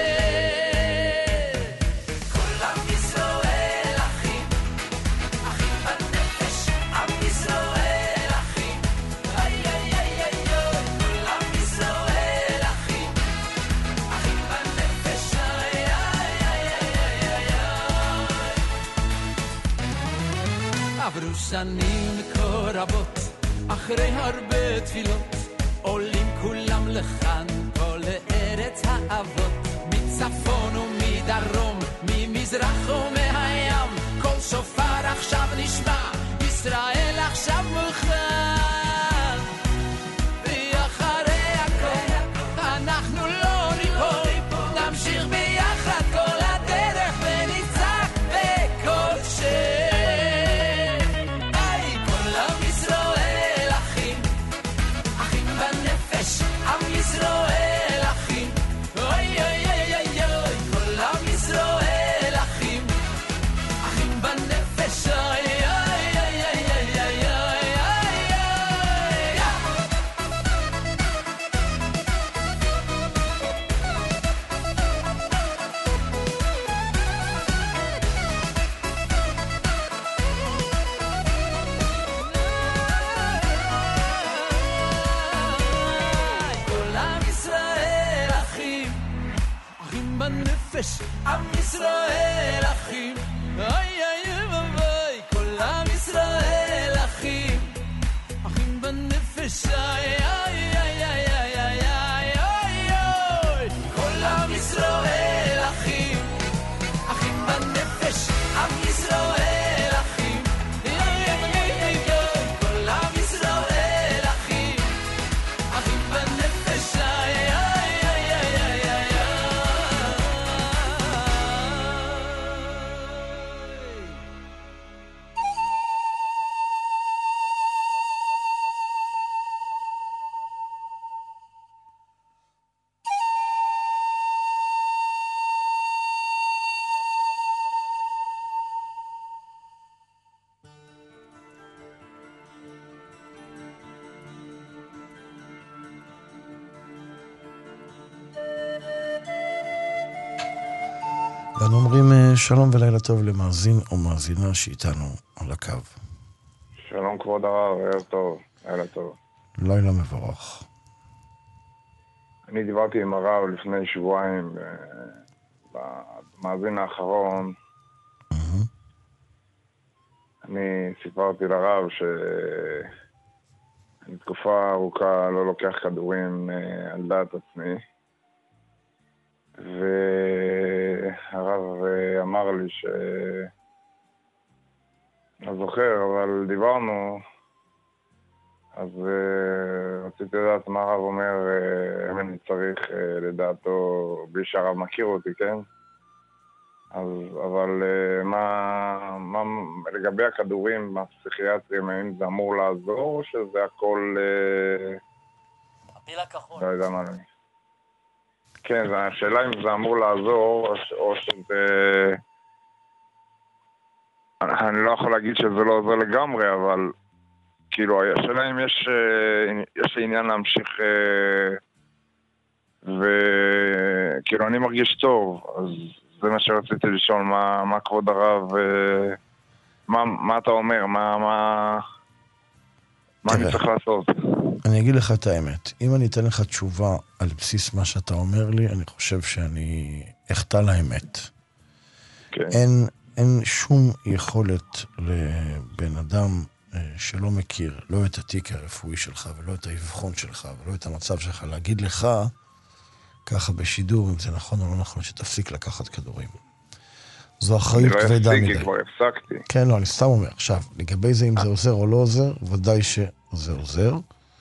שם. כולם ישראל אחים, אחים בנפש, עם ישראל אחים, איי איי איי איי איי, כולם ישראל אחים, אחים בנפש, איי איי איי איי איי. עברו שנים כה רבות, אחרי הרבה תפילות, עולים כולם לכאן, פה לארץ האבות, מצפון ומדרום, ממזרח ומהים, כל שופר עכשיו נשמע, ישראל עכשיו מוכן. ואחרי בנפש, עם ישראל אחים, אוי אוי אוי, כל עם ישראל אחים, אחים בנפש, אוי אוי אוי אוי אוי אוי אוי, כל עם ישראל אחים, אחים בנפש, עם ישראל אחים, אוי אוי אוי אוי, כל עם ישראל אחים, אחים בנפש, אוי אוי אוי אוי אוי אוי. ואנו אומרים שלום ולילה טוב למאזין או מאזינה שאיתנו על הקו. שלום כבוד הרב, ערב טוב, לילה טוב. לילה מבורך. אני דיברתי עם הרב לפני שבועיים, במאזין האחרון. אני סיפרתי לרב שאני תקופה ארוכה לא לוקח כדורים על דעת עצמי. והרב אמר לי ש... לא זוכר, אבל דיברנו, אז רציתי לדעת מה הרב אומר, אם אני צריך לדעתו, בלי שהרב מכיר אותי, כן? אז, אבל מה, מה, לגבי הכדורים הפסיכיאטריים, האם זה אמור לעזור, או שזה הכל... הפיל הכחול. לא יודע מה אני... כן, השאלה אם זה אמור לעזור, או שזה... אני לא יכול להגיד שזה לא עוזר לגמרי, אבל כאילו, השאלה אם יש, יש עניין להמשיך, וכאילו, אני מרגיש טוב, אז זה מה שרציתי לשאול, מה, מה כבוד הרב, מה, מה אתה אומר, מה, מה, מה אני צריך לעשות? אני אגיד לך את האמת. אם אני אתן לך תשובה על בסיס מה שאתה אומר לי, אני חושב שאני אחטא לאמת. כן. אין, אין שום יכולת לבן אדם שלא מכיר, לא את התיק הרפואי שלך, ולא את האבחון שלך, ולא את המצב שלך, להגיד לך, ככה בשידור, אם זה נכון או לא נכון, שתפסיק לקחת כדורים. זו אחריות כבדה מדי. אני לא הפסיקי, כבר הפסקתי. כן, לא, אני סתם אומר. עכשיו, לגבי זה אם זה עוזר או לא עוזר, ודאי שזה עוזר.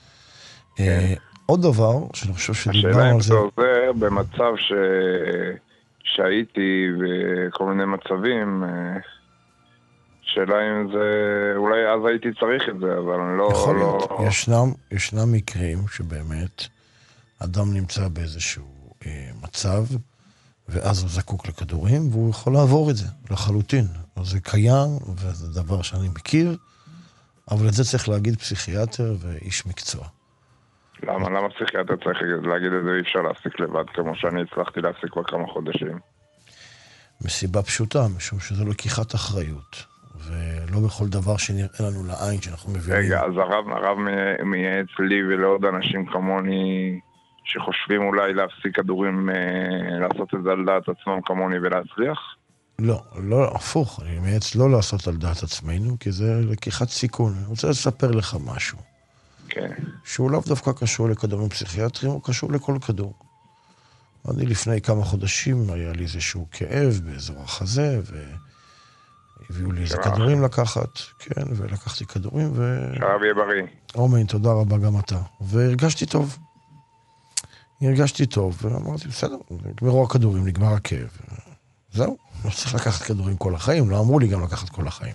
עוד דבר, שאני חושב שדיברנו על זה... השאלה אם זה עוזר במצב ש... שהייתי בכל מיני מצבים, שאלה אם זה... אולי אז הייתי צריך את זה, אבל אני לא... יכול לא... להיות. ישנם, ישנם מקרים שבאמת אדם נמצא באיזשהו אה, מצב, ואז הוא זקוק לכדורים, והוא יכול לעבור את זה לחלוטין. זה קיים, וזה דבר שאני מכיר, אבל את זה צריך להגיד פסיכיאטר ואיש מקצוע. למה? למה פסיכיאטר צריך להגיד את זה? אי אפשר להפסיק לבד, כמו שאני הצלחתי להפסיק כבר כמה חודשים. מסיבה פשוטה, משום שזה לקיחת אחריות, ולא בכל דבר שנראה לנו לעין שאנחנו מבינים. רגע, אז הרב, הרב מייעץ לי ולעוד אנשים כמוני שחושבים אולי להפסיק כדורים, לעשות את זה על דעת עצמם כמוני ולהצליח? לא, לא, הפוך, אני מייעץ לא לעשות על דעת עצמנו, כי זה לקיחת סיכון. אני רוצה לספר לך משהו. כן. שהוא לאו דווקא קשור לכדורים פסיכיאטריים, הוא קשור לכל כדור. אני לפני כמה חודשים היה לי איזשהו כאב באזור החזה, והביאו לי איזה כדורים לקחת, כן, ולקחתי כדורים, ו... שהרב יהיה בריא. אומן, תודה רבה גם אתה. והרגשתי טוב. הרגשתי טוב, ואמרתי, בסדר, נגמרו הכדורים, נגמר הכאב. זהו, לא צריך לקחת כדורים כל החיים, לא אמרו לי גם לקחת כל החיים.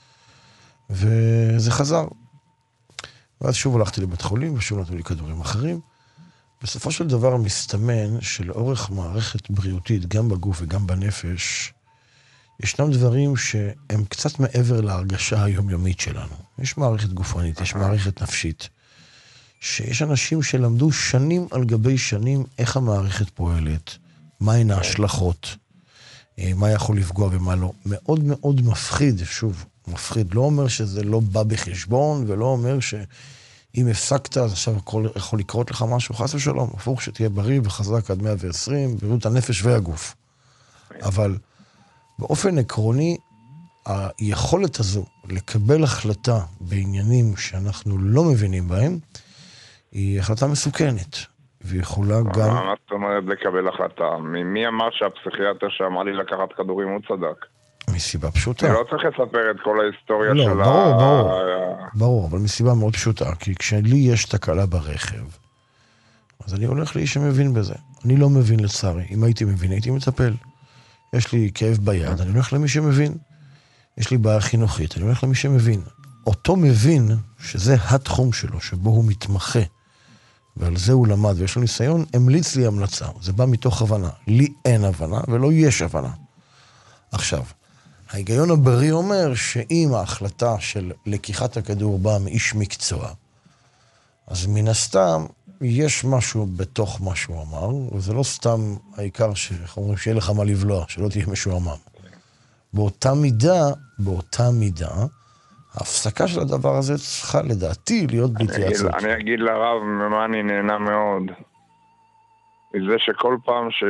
וזה חזר. ואז שוב הלכתי לבית חולים, ושוב נתנו לי כדורים אחרים. בסופו של דבר מסתמן שלאורך מערכת בריאותית, גם בגוף וגם בנפש, ישנם דברים שהם קצת מעבר להרגשה היומיומית שלנו. יש מערכת גופנית, יש מערכת נפשית, שיש אנשים שלמדו שנים על גבי שנים איך המערכת פועלת, מהן ההשלכות, מה יכול לפגוע ומה לא. מאוד מאוד מפחיד, שוב, מפחיד. לא אומר שזה לא בא בחשבון, ולא אומר שאם הפסקת, אז עכשיו הכל יכול לקרות לך משהו, חס ושלום, הפוך שתהיה בריא וחזק עד מאה ועשרים, בריאות הנפש והגוף. אבל באופן עקרוני, היכולת הזו לקבל החלטה בעניינים שאנחנו לא מבינים בהם, היא החלטה מסוכנת, ויכולה גם... מה זאת אומרת לקבל החלטה? מי אמר שהפסיכיאטר שאמר לי לקחת כדורים הוא צדק? מסיבה פשוטה. אני לא צריך לספר את כל ההיסטוריה לא, של ברור, ה... ברור, ברור, אבל מסיבה מאוד פשוטה, כי כשלי יש תקלה ברכב, אז אני הולך לאיש שמבין בזה. אני לא מבין לצערי. אם הייתי מבין, הייתי מטפל. יש לי כאב ביד, אני הולך למי שמבין. יש לי בעיה חינוכית, אני הולך למי שמבין. אותו מבין שזה התחום שלו, שבו הוא מתמחה, ועל זה הוא למד, ויש לו ניסיון, המליץ לי המלצה. זה בא מתוך הבנה. לי אין הבנה, ולא יש הבנה. עכשיו, ההיגיון הבריא אומר שאם ההחלטה של לקיחת הכדור באה מאיש מקצוע, אז מן הסתם יש משהו בתוך מה שהוא אמר, וזה לא סתם העיקר שאומרים שיהיה לך מה לבלוע, שלא תהיה משועמם. באותה מידה, באותה מידה, ההפסקה של הדבר הזה צריכה לדעתי להיות בהתייעצות. אני אגיד לרב ממה אני נהנה מאוד. מזה שכל פעם ש...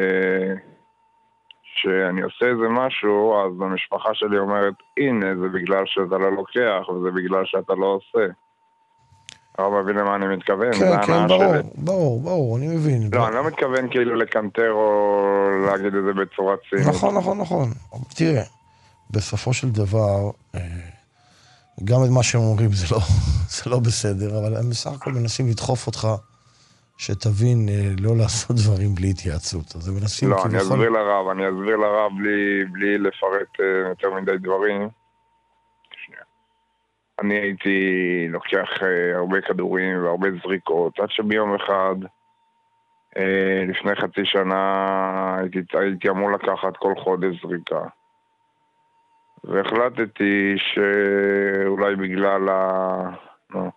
שאני עושה איזה משהו, אז המשפחה שלי אומרת, הנה, זה בגלל שאתה לא לוקח, וזה בגלל שאתה לא עושה. הרב מבין למה אני מתכוון. כן, כן, ברור, ברור, ברור, אני מבין. לא, אני לא מתכוון כאילו לקנטר או להגיד את זה בצורה צינית. נכון, נכון, נכון. תראה, בסופו של דבר, גם את מה שהם אומרים זה לא, זה לא בסדר, אבל הם בסך הכל מנסים לדחוף אותך, שתבין לא לעשות דברים בלי התייעצות. אז הם מנסים... לא, אני אסביר לרב, אני אסביר לרב בלי, בלי לפרט יותר מדי דברים. אני הייתי לוקח הרבה כדורים והרבה זריקות, עד שביום אחד, לפני חצי שנה, הייתי, הייתי אמור לקחת כל חודש זריקה. והחלטתי שאולי בגלל ה... לא.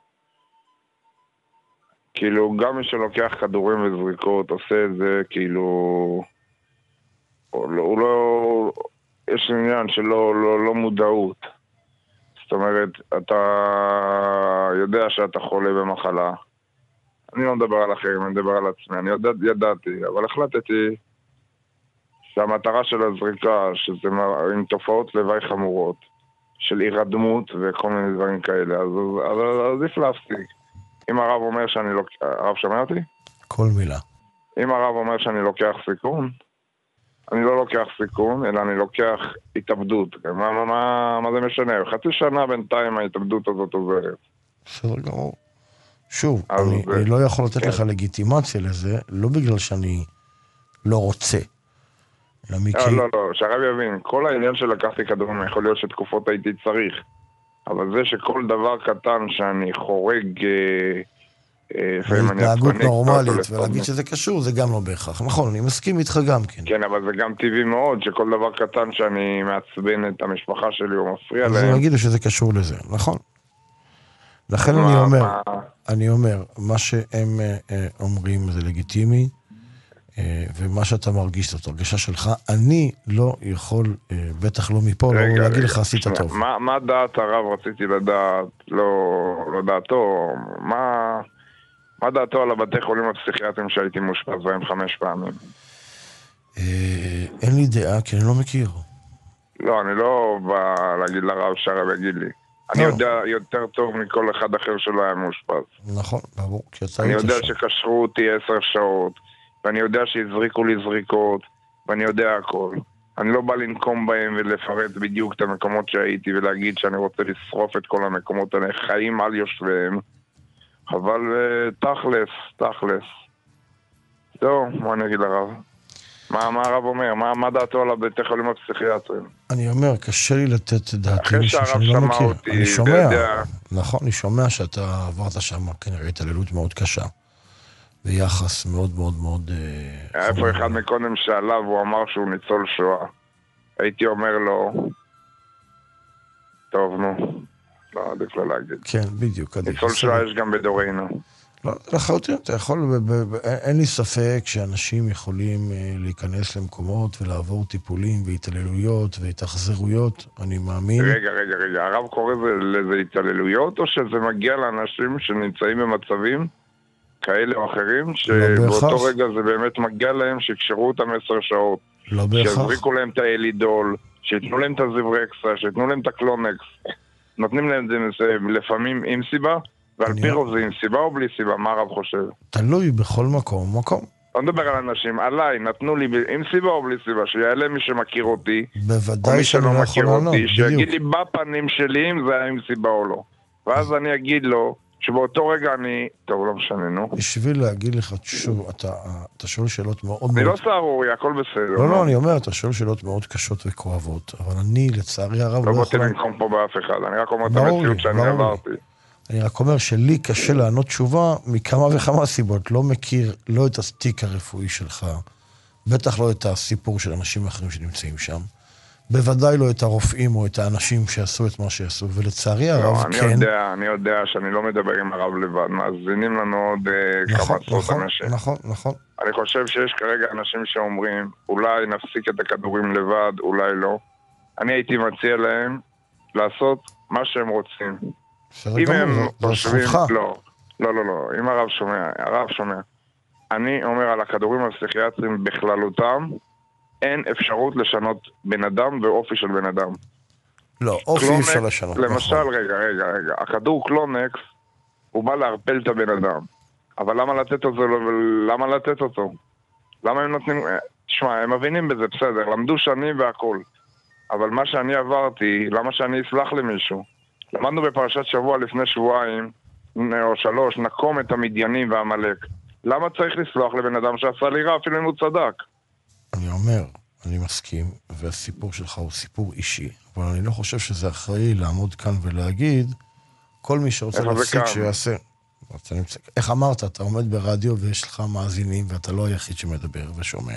כאילו, גם מי שלוקח כדורים וזריקות עושה את זה, כאילו... הוא לא... הוא לא יש עניין שלא לא, לא מודעות. זאת אומרת, אתה יודע שאתה חולה במחלה. אני לא מדבר על אחרים, אני מדבר על עצמי. אני יודע, ידעתי, אבל החלטתי שהמטרה של הזריקה, שזה עם תופעות לוואי חמורות, של הירדמות וכל מיני דברים כאלה, אז, אז, אז עדיף להפסיק. אם הרב אומר שאני לוקח... הרב שומע אותי? כל מילה. אם הרב אומר שאני לוקח סיכון, אני לא לוקח סיכון, אלא אני לוקח התאבדות. מה, מה, מה, מה זה משנה? חצי שנה בינתיים ההתאבדות הזאת עוזרת. בסדר גמור. שוב, אני, זה... אני לא יכול לתת כן. לך לגיטימציה לזה, לא בגלל שאני לא רוצה. לא, מכי... לא, לא, שהרב יבין, כל העניין של לקחתי כדורים, יכול להיות שתקופות הייתי צריך. אבל זה שכל דבר קטן שאני חורג... התנהגות נורמלית, ולהגיד שזה קשור, זה גם לא בהכרח. נכון, אני מסכים איתך גם כן. כן, אבל זה גם טבעי מאוד, שכל דבר קטן שאני מעצבן את המשפחה שלי או מפריע להם. אז אני אגיד שזה קשור לזה, נכון. לכן אני אומר, אני אומר, מה שהם אומרים זה לגיטימי, ומה שאתה מרגיש זאת הרגשה שלך, אני לא יכול, בטח לא מפה, לא להגיד לך עשית טוב. מה דעת הרב רציתי לדעת, לא דעתו, מה... מה דעתו על הבתי חולים הפסיכיאטרים שהייתי מושפז בהם חמש פעמים? אין לי דעה, כי אני לא מכיר. לא, אני לא בא להגיד לרב שהרב יגיד לי. אני יודע יותר טוב מכל אחד אחר שלא היה מושפז. נכון, ברור. אני יודע שקשרו אותי עשר שעות, ואני יודע שהזריקו לי זריקות, ואני יודע הכל. אני לא בא לנקום בהם ולפרט בדיוק את המקומות שהייתי, ולהגיד שאני רוצה לשרוף את כל המקומות האלה, חיים על יושביהם. אבל תכלס, תכלס. זהו, מה אני אגיד לרב? מה, מה הרב אומר? מה, מה דעתו על הבתי חולים הפסיכיאטרים? אני אומר, קשה לי לתת דעתי אחרי שהרב שמע אותי, אני שומע, נכון, אני שומע שאתה עברת שם כנראה התעללות מאוד קשה. ביחס מאוד מאוד מאוד... היה פה אחד מקודם שעליו, הוא אמר שהוא ניצול שואה. הייתי אומר לו, טוב, נו. לא, עדיף לא להגיד. כן, בדיוק. ניצול שואה יש גם בדורנו. לא, לחלוטין, אתה יכול, אין לי ספק שאנשים יכולים להיכנס למקומות ולעבור טיפולים והתעללויות והתאכזרויות, אני מאמין. רגע, רגע, רגע, הרב קורא לזה התעללויות, או שזה מגיע לאנשים שנמצאים במצבים כאלה או אחרים, שבאותו רגע זה באמת מגיע להם שיקשרו אותם עשר שעות, לא בהכרח. שיזריקו להם את האלידול, שיתנו להם את הזיברקסה, שיתנו להם את הקלונקס. נותנים להם את זה לפעמים עם סיבה, ועל פי רוב זה עם סיבה או בלי סיבה, מה הרב חושב? תלוי בכל מקום, מקום. לא מדבר על אנשים, עליי, נתנו לי עם סיבה או בלי סיבה, שיעלה מי שמכיר אותי, בוודאי שאני לא יכול לענות, בדיוק. שיגיד לי בפנים שלי אם זה היה עם סיבה או לא. ואז אני אגיד לו, שבאותו רגע אני... טוב, לא משנה, נו. בשביל להגיד לך, שוב, אתה, אתה שואל שאלות מאוד... אני לא סערורי, הכל בסדר. לא, לא, אני אומר, אתה שואל שאלות מאוד קשות וכואבות, אבל אני, לצערי הרב, לא באתי לנקום פה באף אחד, אני רק אומר את המציאות שאני עברתי. אני רק אומר שלי קשה לענות תשובה מכמה וכמה סיבות. לא מכיר, לא את התיק הרפואי שלך, בטח לא את הסיפור של אנשים אחרים שנמצאים שם, בוודאי לא את הרופאים או את האנשים שעשו את מה שעשו, ולצערי הרב לא, כן. אני יודע, אני יודע שאני לא מדבר עם הרב לבד, מאזינים לנו עוד נכון, כמה עשרות נכון, אנשים. נכון, נכון. אני חושב שיש כרגע אנשים שאומרים, אולי נפסיק את הכדורים לבד, אולי לא. אני הייתי מציע להם לעשות מה שהם רוצים. אם הם חושבים, לא, לא, לא, לא, אם הרב שומע, הרב שומע. אני אומר על הכדורים הפסיכיאטריים בכללותם, אין אפשרות לשנות בן אדם ואופי של בן אדם. לא, אופי אפשר לשנות. למשל, רגע, רגע, רגע, הכדור קלונקס, הוא בא להרפל את הבן אדם. אבל למה לתת אותו? למה לתת אותו? למה הם נותנים... תשמע, הם מבינים בזה, בסדר, למדו שנים והכל. אבל מה שאני עברתי, למה שאני אסלח למישהו? למדנו בפרשת שבוע לפני שבועיים, או שלוש, נקום את המדיינים והמלאק. למה צריך לסלוח לבן אדם שעשה לי רע, אפילו אם הוא צדק? אני אומר, אני מסכים, והסיפור שלך הוא סיפור אישי, אבל אני לא חושב שזה אחראי לעמוד כאן ולהגיד, כל מי שרוצה להפסיק שיעשה. איך אמרת, אתה עומד ברדיו ויש לך מאזינים, ואתה לא היחיד שמדבר ושומע.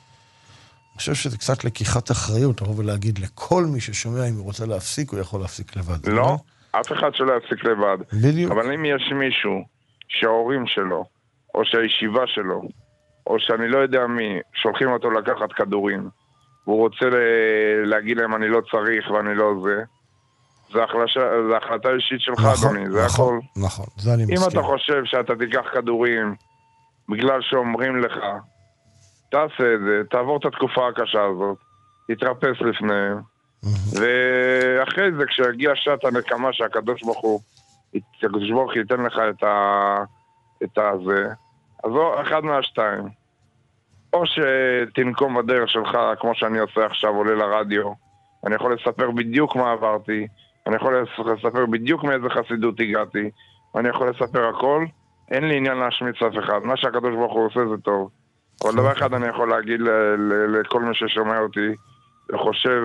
אני חושב שזה קצת לקיחת אחריות, לבוא ולהגיד לכל מי ששומע, אם הוא רוצה להפסיק, הוא יכול להפסיק לבד. לא, אף אחד שלא יפסיק לבד. בדיוק. אבל אם יש מישהו שההורים שלו, או שהישיבה שלו, או שאני לא יודע מי, שולחים אותו לקחת כדורים, והוא רוצה להגיד להם אני לא צריך ואני לא זה, זה החלטה אישית שלך, אדוני, זה הכל. נכון, זה אני מסכים. אם אתה חושב שאתה תיקח כדורים בגלל שאומרים לך, תעשה את זה, תעבור את התקופה הקשה הזאת, תתרפס לפניהם, ואחרי זה, כשיגיע שעת הנקמה שהקדוש ברוך הוא, הקדוש ברוך הוא ייתן לך את ה... את הזה, אז או אחד מהשתיים, או שתנקום בדרך שלך, כמו שאני עושה עכשיו, עולה לרדיו, אני יכול לספר בדיוק מה עברתי, אני יכול לספר בדיוק מאיזה חסידות הגעתי, אני יכול לספר הכל, אין לי עניין להשמיץ אף אחד, מה שהקדוש ברוך הוא עושה זה טוב. אבל דבר אחד אני יכול להגיד לכל מי ששומע אותי, וחושב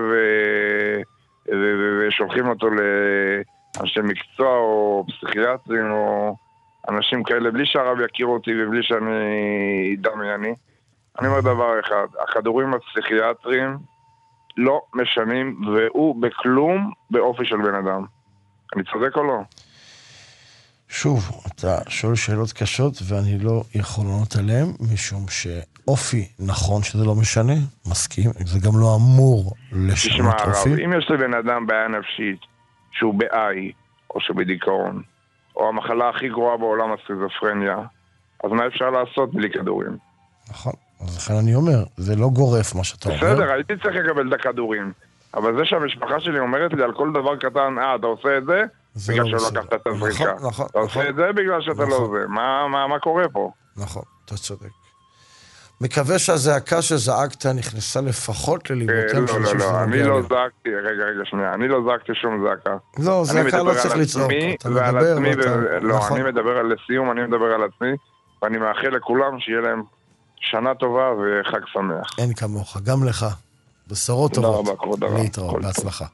ושולחים אותו לאנשי מקצוע או פסיכיאטרים או אנשים כאלה, בלי שהרב יכיר אותי ובלי שאני ידע מי אני. אני אומר דבר אחד, הכדורים הפסיכיאטריים לא משנים והוא בכלום באופי של בן אדם. אני צודק או לא? שוב, אתה שואל שאלות קשות ואני לא יכול לענות עליהן, משום שאופי נכון שזה לא משנה, מסכים, זה גם לא אמור לשנות אופי. תשמע הרב, אם יש לבן אדם בעיה נפשית שהוא באי או שבדיכאון, או המחלה הכי גרועה בעולם הסכיזופרניה, אז מה אפשר לעשות בלי כדורים? נכון, אז לכן אני אומר, זה לא גורף מה שאתה אומר. בסדר, הייתי צריך לקבל את הכדורים, אבל זה שהמשפחה שלי אומרת לי על כל דבר קטן, אה, אתה עושה את זה? בגלל שלא לקחת את הזריקה. נכון, נכון. אתה עושה את זה בגלל שאתה לא זה. מה קורה פה? נכון, אתה צודק. מקווה שהזעקה שזעקת נכנסה לפחות לליבותיהם. לא, לא, לא, אני לא זעקתי, רגע, רגע, שנייה, אני לא זעקתי שום זעקה. לא, זעקה לא צריך לצעוק, אתה מדבר ואתה... לא, אני מדבר על לסיום, אני מדבר על עצמי, ואני מאחל לכולם שיהיה להם שנה טובה וחג שמח. אין כמוך, גם לך. בשורות טובות. תודה רבה, כבוד הרב. להתראות, בהצלחה.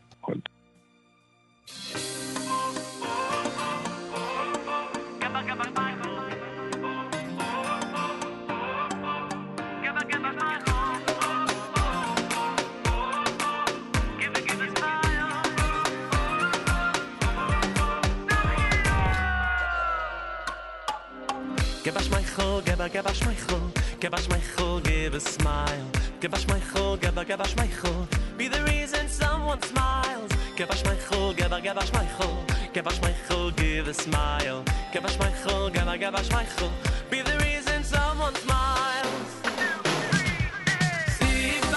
Give us Michael, give a give us Michael, give us Michael, give a smile. Give us Michael, give a give us Michael, be the reason someone smiles. Give us Michael, give a give us Michael, give us Michael, give a smile. Give us Michael, give a give us Michael, be the reason someone smiles. Sifa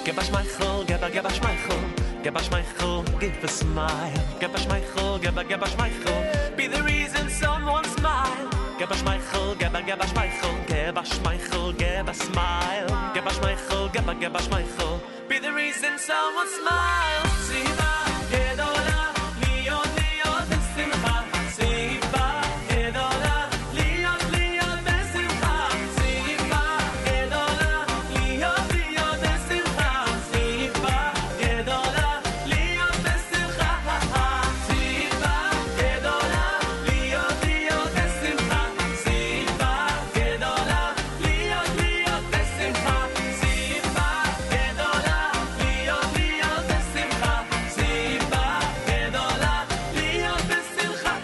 Gebash Michael, Geba Gebash Michael, Gebash Michael, give a smile. Gebash Michael, Geba Gebash Michael, be the reason someone smile. Gebash Michael, Geba Gebash Michael, Gebash Michael, Geba smile. Gebash Michael, Geba Gebash Michael, be the reason someone smile. Siva gedola, liot liot besimcha. Siva gedola, liot liot besimcha. Siva gedola, liot liot besimcha. Siva gedola, liot besimcha. Siva gedola, liot liot besimcha. Siva gedola, liot liot besimcha. Siva gedola, liot liot besimcha. Siva gedola, liot besimcha.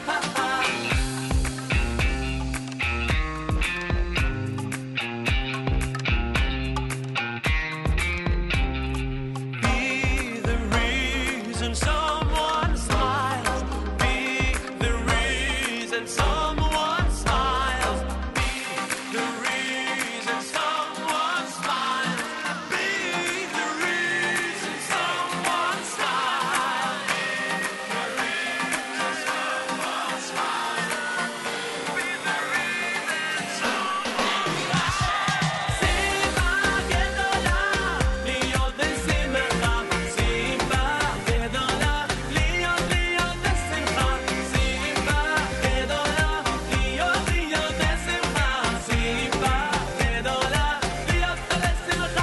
Be the reason someone smiles. Be the reason someone smiles. Be the reason someone smiles. Be the reason someone smiles. Be the reason someone smiles. Be the reason someone smiles. Siva gedola, liot besimcha. Siva gedola, liot liot besimcha. Siva gedola, liot liot besimcha. Siva gedola, liot besimcha.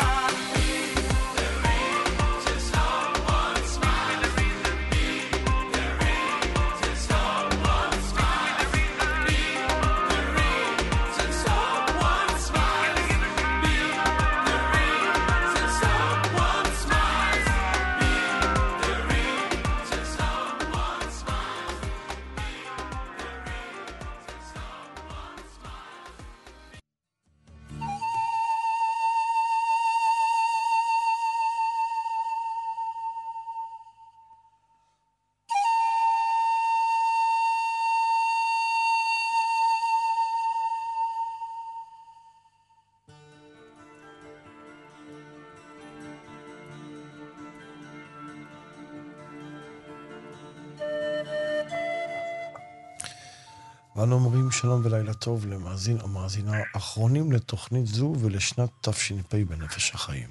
ואנו אומרים שלום ולילה טוב למאזין או מאזינה אחרונים לתוכנית זו ולשנת תש"פ בנפש החיים.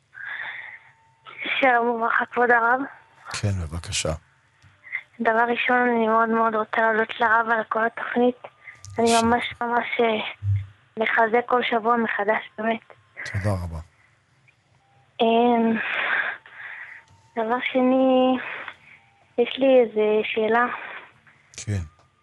שלום וברכה כבוד הרב. כן, בבקשה. דבר ראשון, אני מאוד מאוד רוצה להודות לרב על כל התוכנית. אני ממש ממש אה, מחזק כל שבוע מחדש, באמת. תודה רבה. אמ, דבר שני, יש לי איזו שאלה. כן.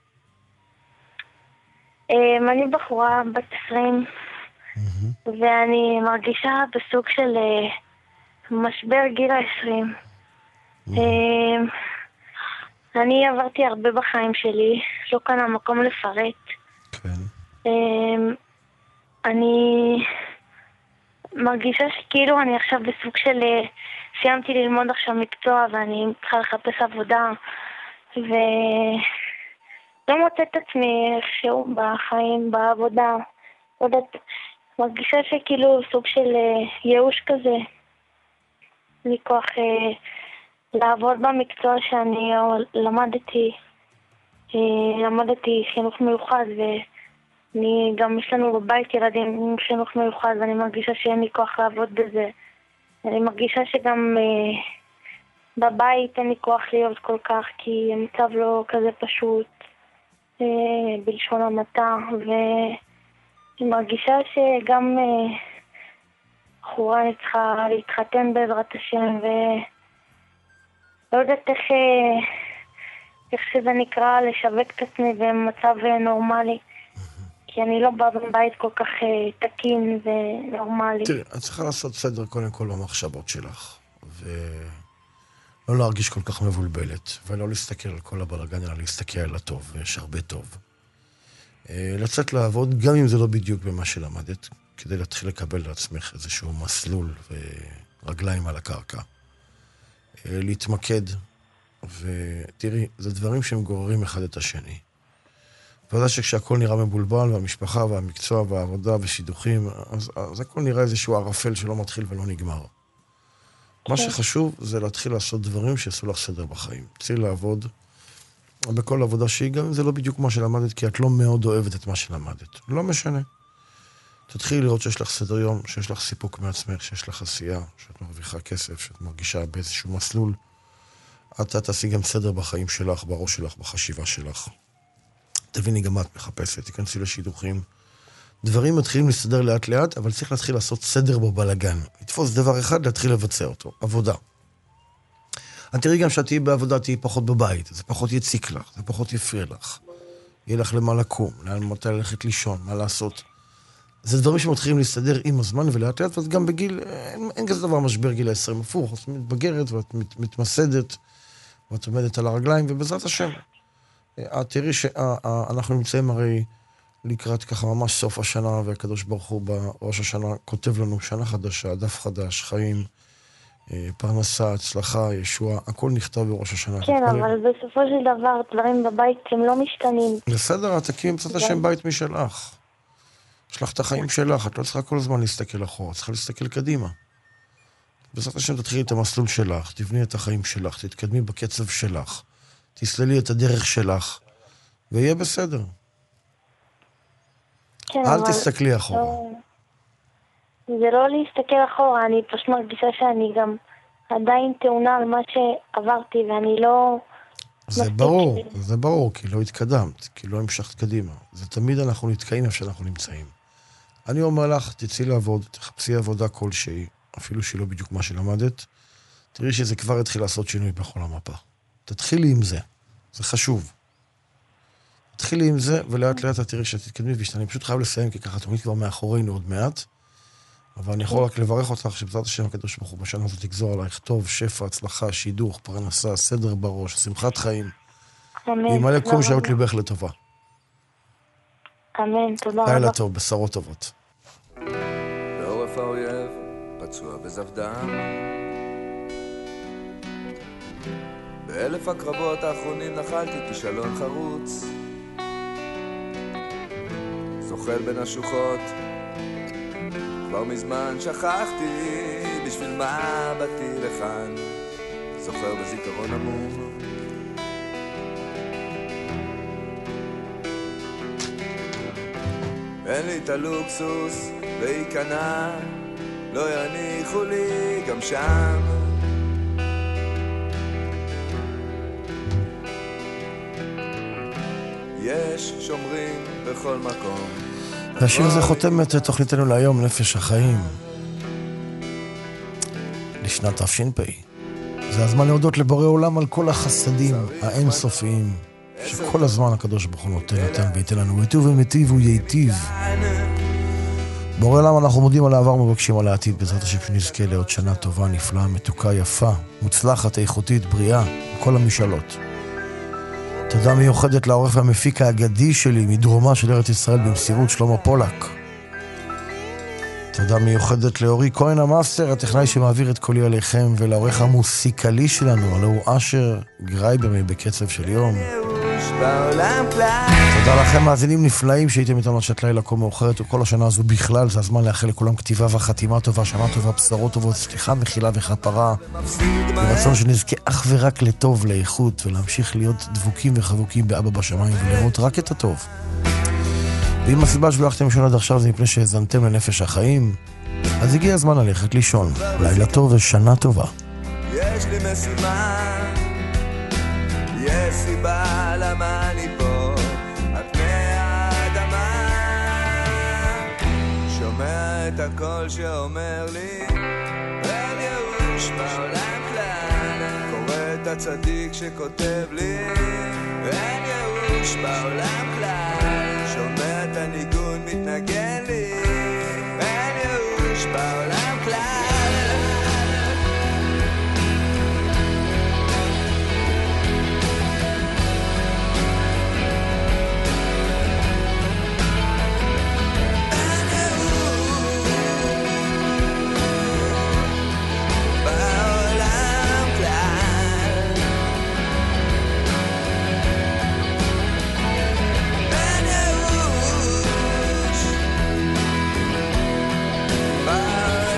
אמ, אני בחורה בת עשרים, ואני מרגישה בסוג של אה, משבר גיל העשרים. אמ, אני עברתי הרבה בחיים שלי, לא כאן המקום לפרט. כן. אמ, אני מרגישה שכאילו אני עכשיו בסוג של... אה, סיימתי ללמוד עכשיו מקצוע ואני צריכה לחפש עבודה, ולא מוצאת את עצמי איכשהו בחיים, בעבודה. לא יודעת, מרגישה שכאילו סוג של אה, ייאוש כזה. לי כוח אה, לעבוד במקצוע שאני למדתי. אה, למדתי חינוך מיוחד, ואני גם יש לנו בבית ילדים עם חינוך מיוחד, ואני מרגישה שאין לי כוח לעבוד בזה. אני מרגישה שגם אה, בבית אין לי כוח להיות כל כך, כי המצב לא כזה פשוט, אה, בלשון המעטה, ואני מרגישה שגם אה, בחורה אני צריכה להתחתן בעזרת השם, ולא יודעת איך, אה, איך שזה נקרא לשווק את עצמי במצב אה, נורמלי. כי אני לא באה בבית כל כך uh, תקין ונורמלי. תראי, את צריכה לעשות סדר קודם כל במחשבות שלך, ולא להרגיש כל כך מבולבלת, ולא להסתכל על כל הבלגן, אלא להסתכל על הטוב, ויש הרבה טוב. Uh, לצאת לעבוד, גם אם זה לא בדיוק במה שלמדת, כדי להתחיל לקבל לעצמך איזשהו מסלול ורגליים על הקרקע. Uh, להתמקד, ותראי, זה דברים שהם גוררים אחד את השני. ועדה שכשהכל נראה מבולבל, והמשפחה והמקצוע והעבודה ושידוכים, אז, אז הכל נראה איזשהו ערפל שלא מתחיל ולא נגמר. מה שחשוב זה להתחיל לעשות דברים שיעשו לך סדר בחיים. תצאי לעבוד, בכל עבודה שהיא גם, זה לא בדיוק מה שלמדת, כי את לא מאוד אוהבת את מה שלמדת. לא משנה. תתחילי לראות שיש לך סדר יום, שיש לך סיפוק מעצמך, שיש לך עשייה, שאת מרוויחה כסף, שאת מרגישה באיזשהו מסלול. את תעשי גם סדר בחיים שלך, בראש שלך, בחשיבה שלך. תביני גם מה את מחפשת, תיכנסי לשידוכים. דברים מתחילים להסתדר לאט לאט, אבל צריך להתחיל לעשות סדר בבלגן. לתפוס דבר אחד, להתחיל לבצע אותו. עבודה. את תראי גם שאת תהיי בעבודה, תהיי פחות בבית. זה פחות יציק לך, זה פחות יפריע לך. יהיה לך למה לקום, מתי ללכת לישון, מה לעשות. זה דברים שמתחילים להסתדר עם הזמן ולאט לאט, ואת גם בגיל, אין, אין כזה דבר משבר גיל ה-עשרים הפוך. את מתבגרת ואת מת, מתמסדת, ואת עומדת על הרגליים, ובעזרת השם. את תראי שאנחנו נמצאים הרי לקראת ככה ממש סוף השנה, והקדוש ברוך הוא בראש השנה כותב לנו שנה חדשה, דף חדש, חיים, פרנסה, הצלחה, ישוע, הכל נכתב בראש השנה. כן, אבל בסופו של דבר דברים בבית הם לא משתנים. בסדר, את תקים בצד השם בית משלך. יש לך את החיים שלך, את לא צריכה כל הזמן להסתכל אחורה, צריכה להסתכל קדימה. בצד השם תתחילי את המסלול שלך, תבני את החיים שלך, תתקדמי בקצב שלך, תסללי את הדרך שלך, ויהיה בסדר. כן, אל אבל... תסתכלי אחורה. לא... זה לא להסתכל אחורה, אני פשוט מרגישה שאני גם עדיין טעונה על מה שעברתי, ואני לא... זה ברור, זה ברור, כי לא התקדמת, כי לא המשכת קדימה. זה תמיד אנחנו נתקעים איפה שאנחנו נמצאים. אני אומר לך, תצאי לעבוד, תחפשי עבודה כלשהי, אפילו שהיא לא בדיוק מה שלמדת, תראי שזה כבר התחיל לעשות שינוי בכל המפה. תתחילי עם זה, זה חשוב. תתחילי עם זה, ולאט לאט תראי שתתקדמי ושתני. אני פשוט חייב לסיים, כי ככה תמיד כבר מאחורינו עוד מעט, אבל אני יכול רק לברך אותך שבעזרת השם הקדוש ברוך הוא בשנה הזאת תגזור עלייך טוב, שפע, הצלחה, שידוך, פרנסה, סדר בראש, שמחת חיים. אמן. ימלא כל משאלות ליבך לטובה. אמן, תודה רבה. לילה טוב, בשורות טובות. בעורף האויב, פצוע בזבדם. באלף הקרבות האחרונים נחלתי כישלון חרוץ. זוחל בין השוחות, כבר מזמן שכחתי בשביל מה באתי לכאן. זוכר בזיכרון עמום אין לי את הלוקסוס להיכנע, לא יניחו לי גם שם. יש שומרים בכל מקום. והשיר הזה חותם את תוכניתנו להיום, נפש החיים, לשנת תש"פ. זה הזמן להודות לבורא עולם על כל החסדים האינסופיים שכל הזמן הקדוש ברוך הוא נותן אותם וייתן לנו. יטוב ומטיב הוא ייטיב. בורא עולם, אנחנו מודים על העבר ומבקשים על העתיד, בעזרת השם שנזכה לעוד שנה טובה, נפלאה, מתוקה, יפה, מוצלחת, איכותית, בריאה, כל המשאלות. תודה מיוחדת לעורך והמפיק האגדי שלי מדרומה של ארץ ישראל במסירות, שלמה פולק. תודה מיוחדת לאורי כהן המאסטר, הטכנאי שמעביר את קולי עליכם, ולעורך המוסיקלי שלנו, הלא הוא אשר גרייבר בקצב של יום. תודה לכם מאזינים נפלאים שהייתם איתנו שעת לילה כה מאוחרת וכל השנה הזו בכלל. זה הזמן לאחל לכולם כתיבה וחתימה טובה, שנה טובה, בשורות טובות, סליחה, מחילה וכפרה, ברצון שנזכה אך ורק לטוב, לאיכות, ולהמשיך להיות דבוקים וחבוקים באבא בשמיים ולראות רק את הטוב. ואם הסיבה שבלחתם לישון עד עכשיו זה מפני שהזנתם לנפש החיים, אז הגיע הזמן ללכת לישון. לילה טוב ושנה טובה. יש לי משימה, יש סיבה למה אני פה על פני האדמה, שומע את הקול שאומר לי אין ייאוש בעולם כלל, קורא את הצדיק שכותב לי אין ייאוש בעולם כלל, שומע את הניגון מתנגן לי אין ייאוש בעולם כלל. Bye.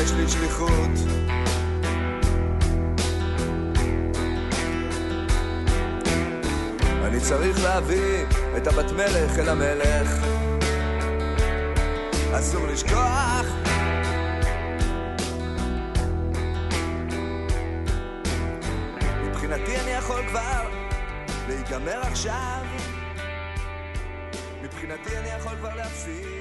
יש לי שליחות. אני צריך להביא את הבת מלך אל המלך, אסור לשכוח. מבחינתי אני יכול כבר להיגמר עכשיו, מבחינתי אני יכול כבר להפסיק.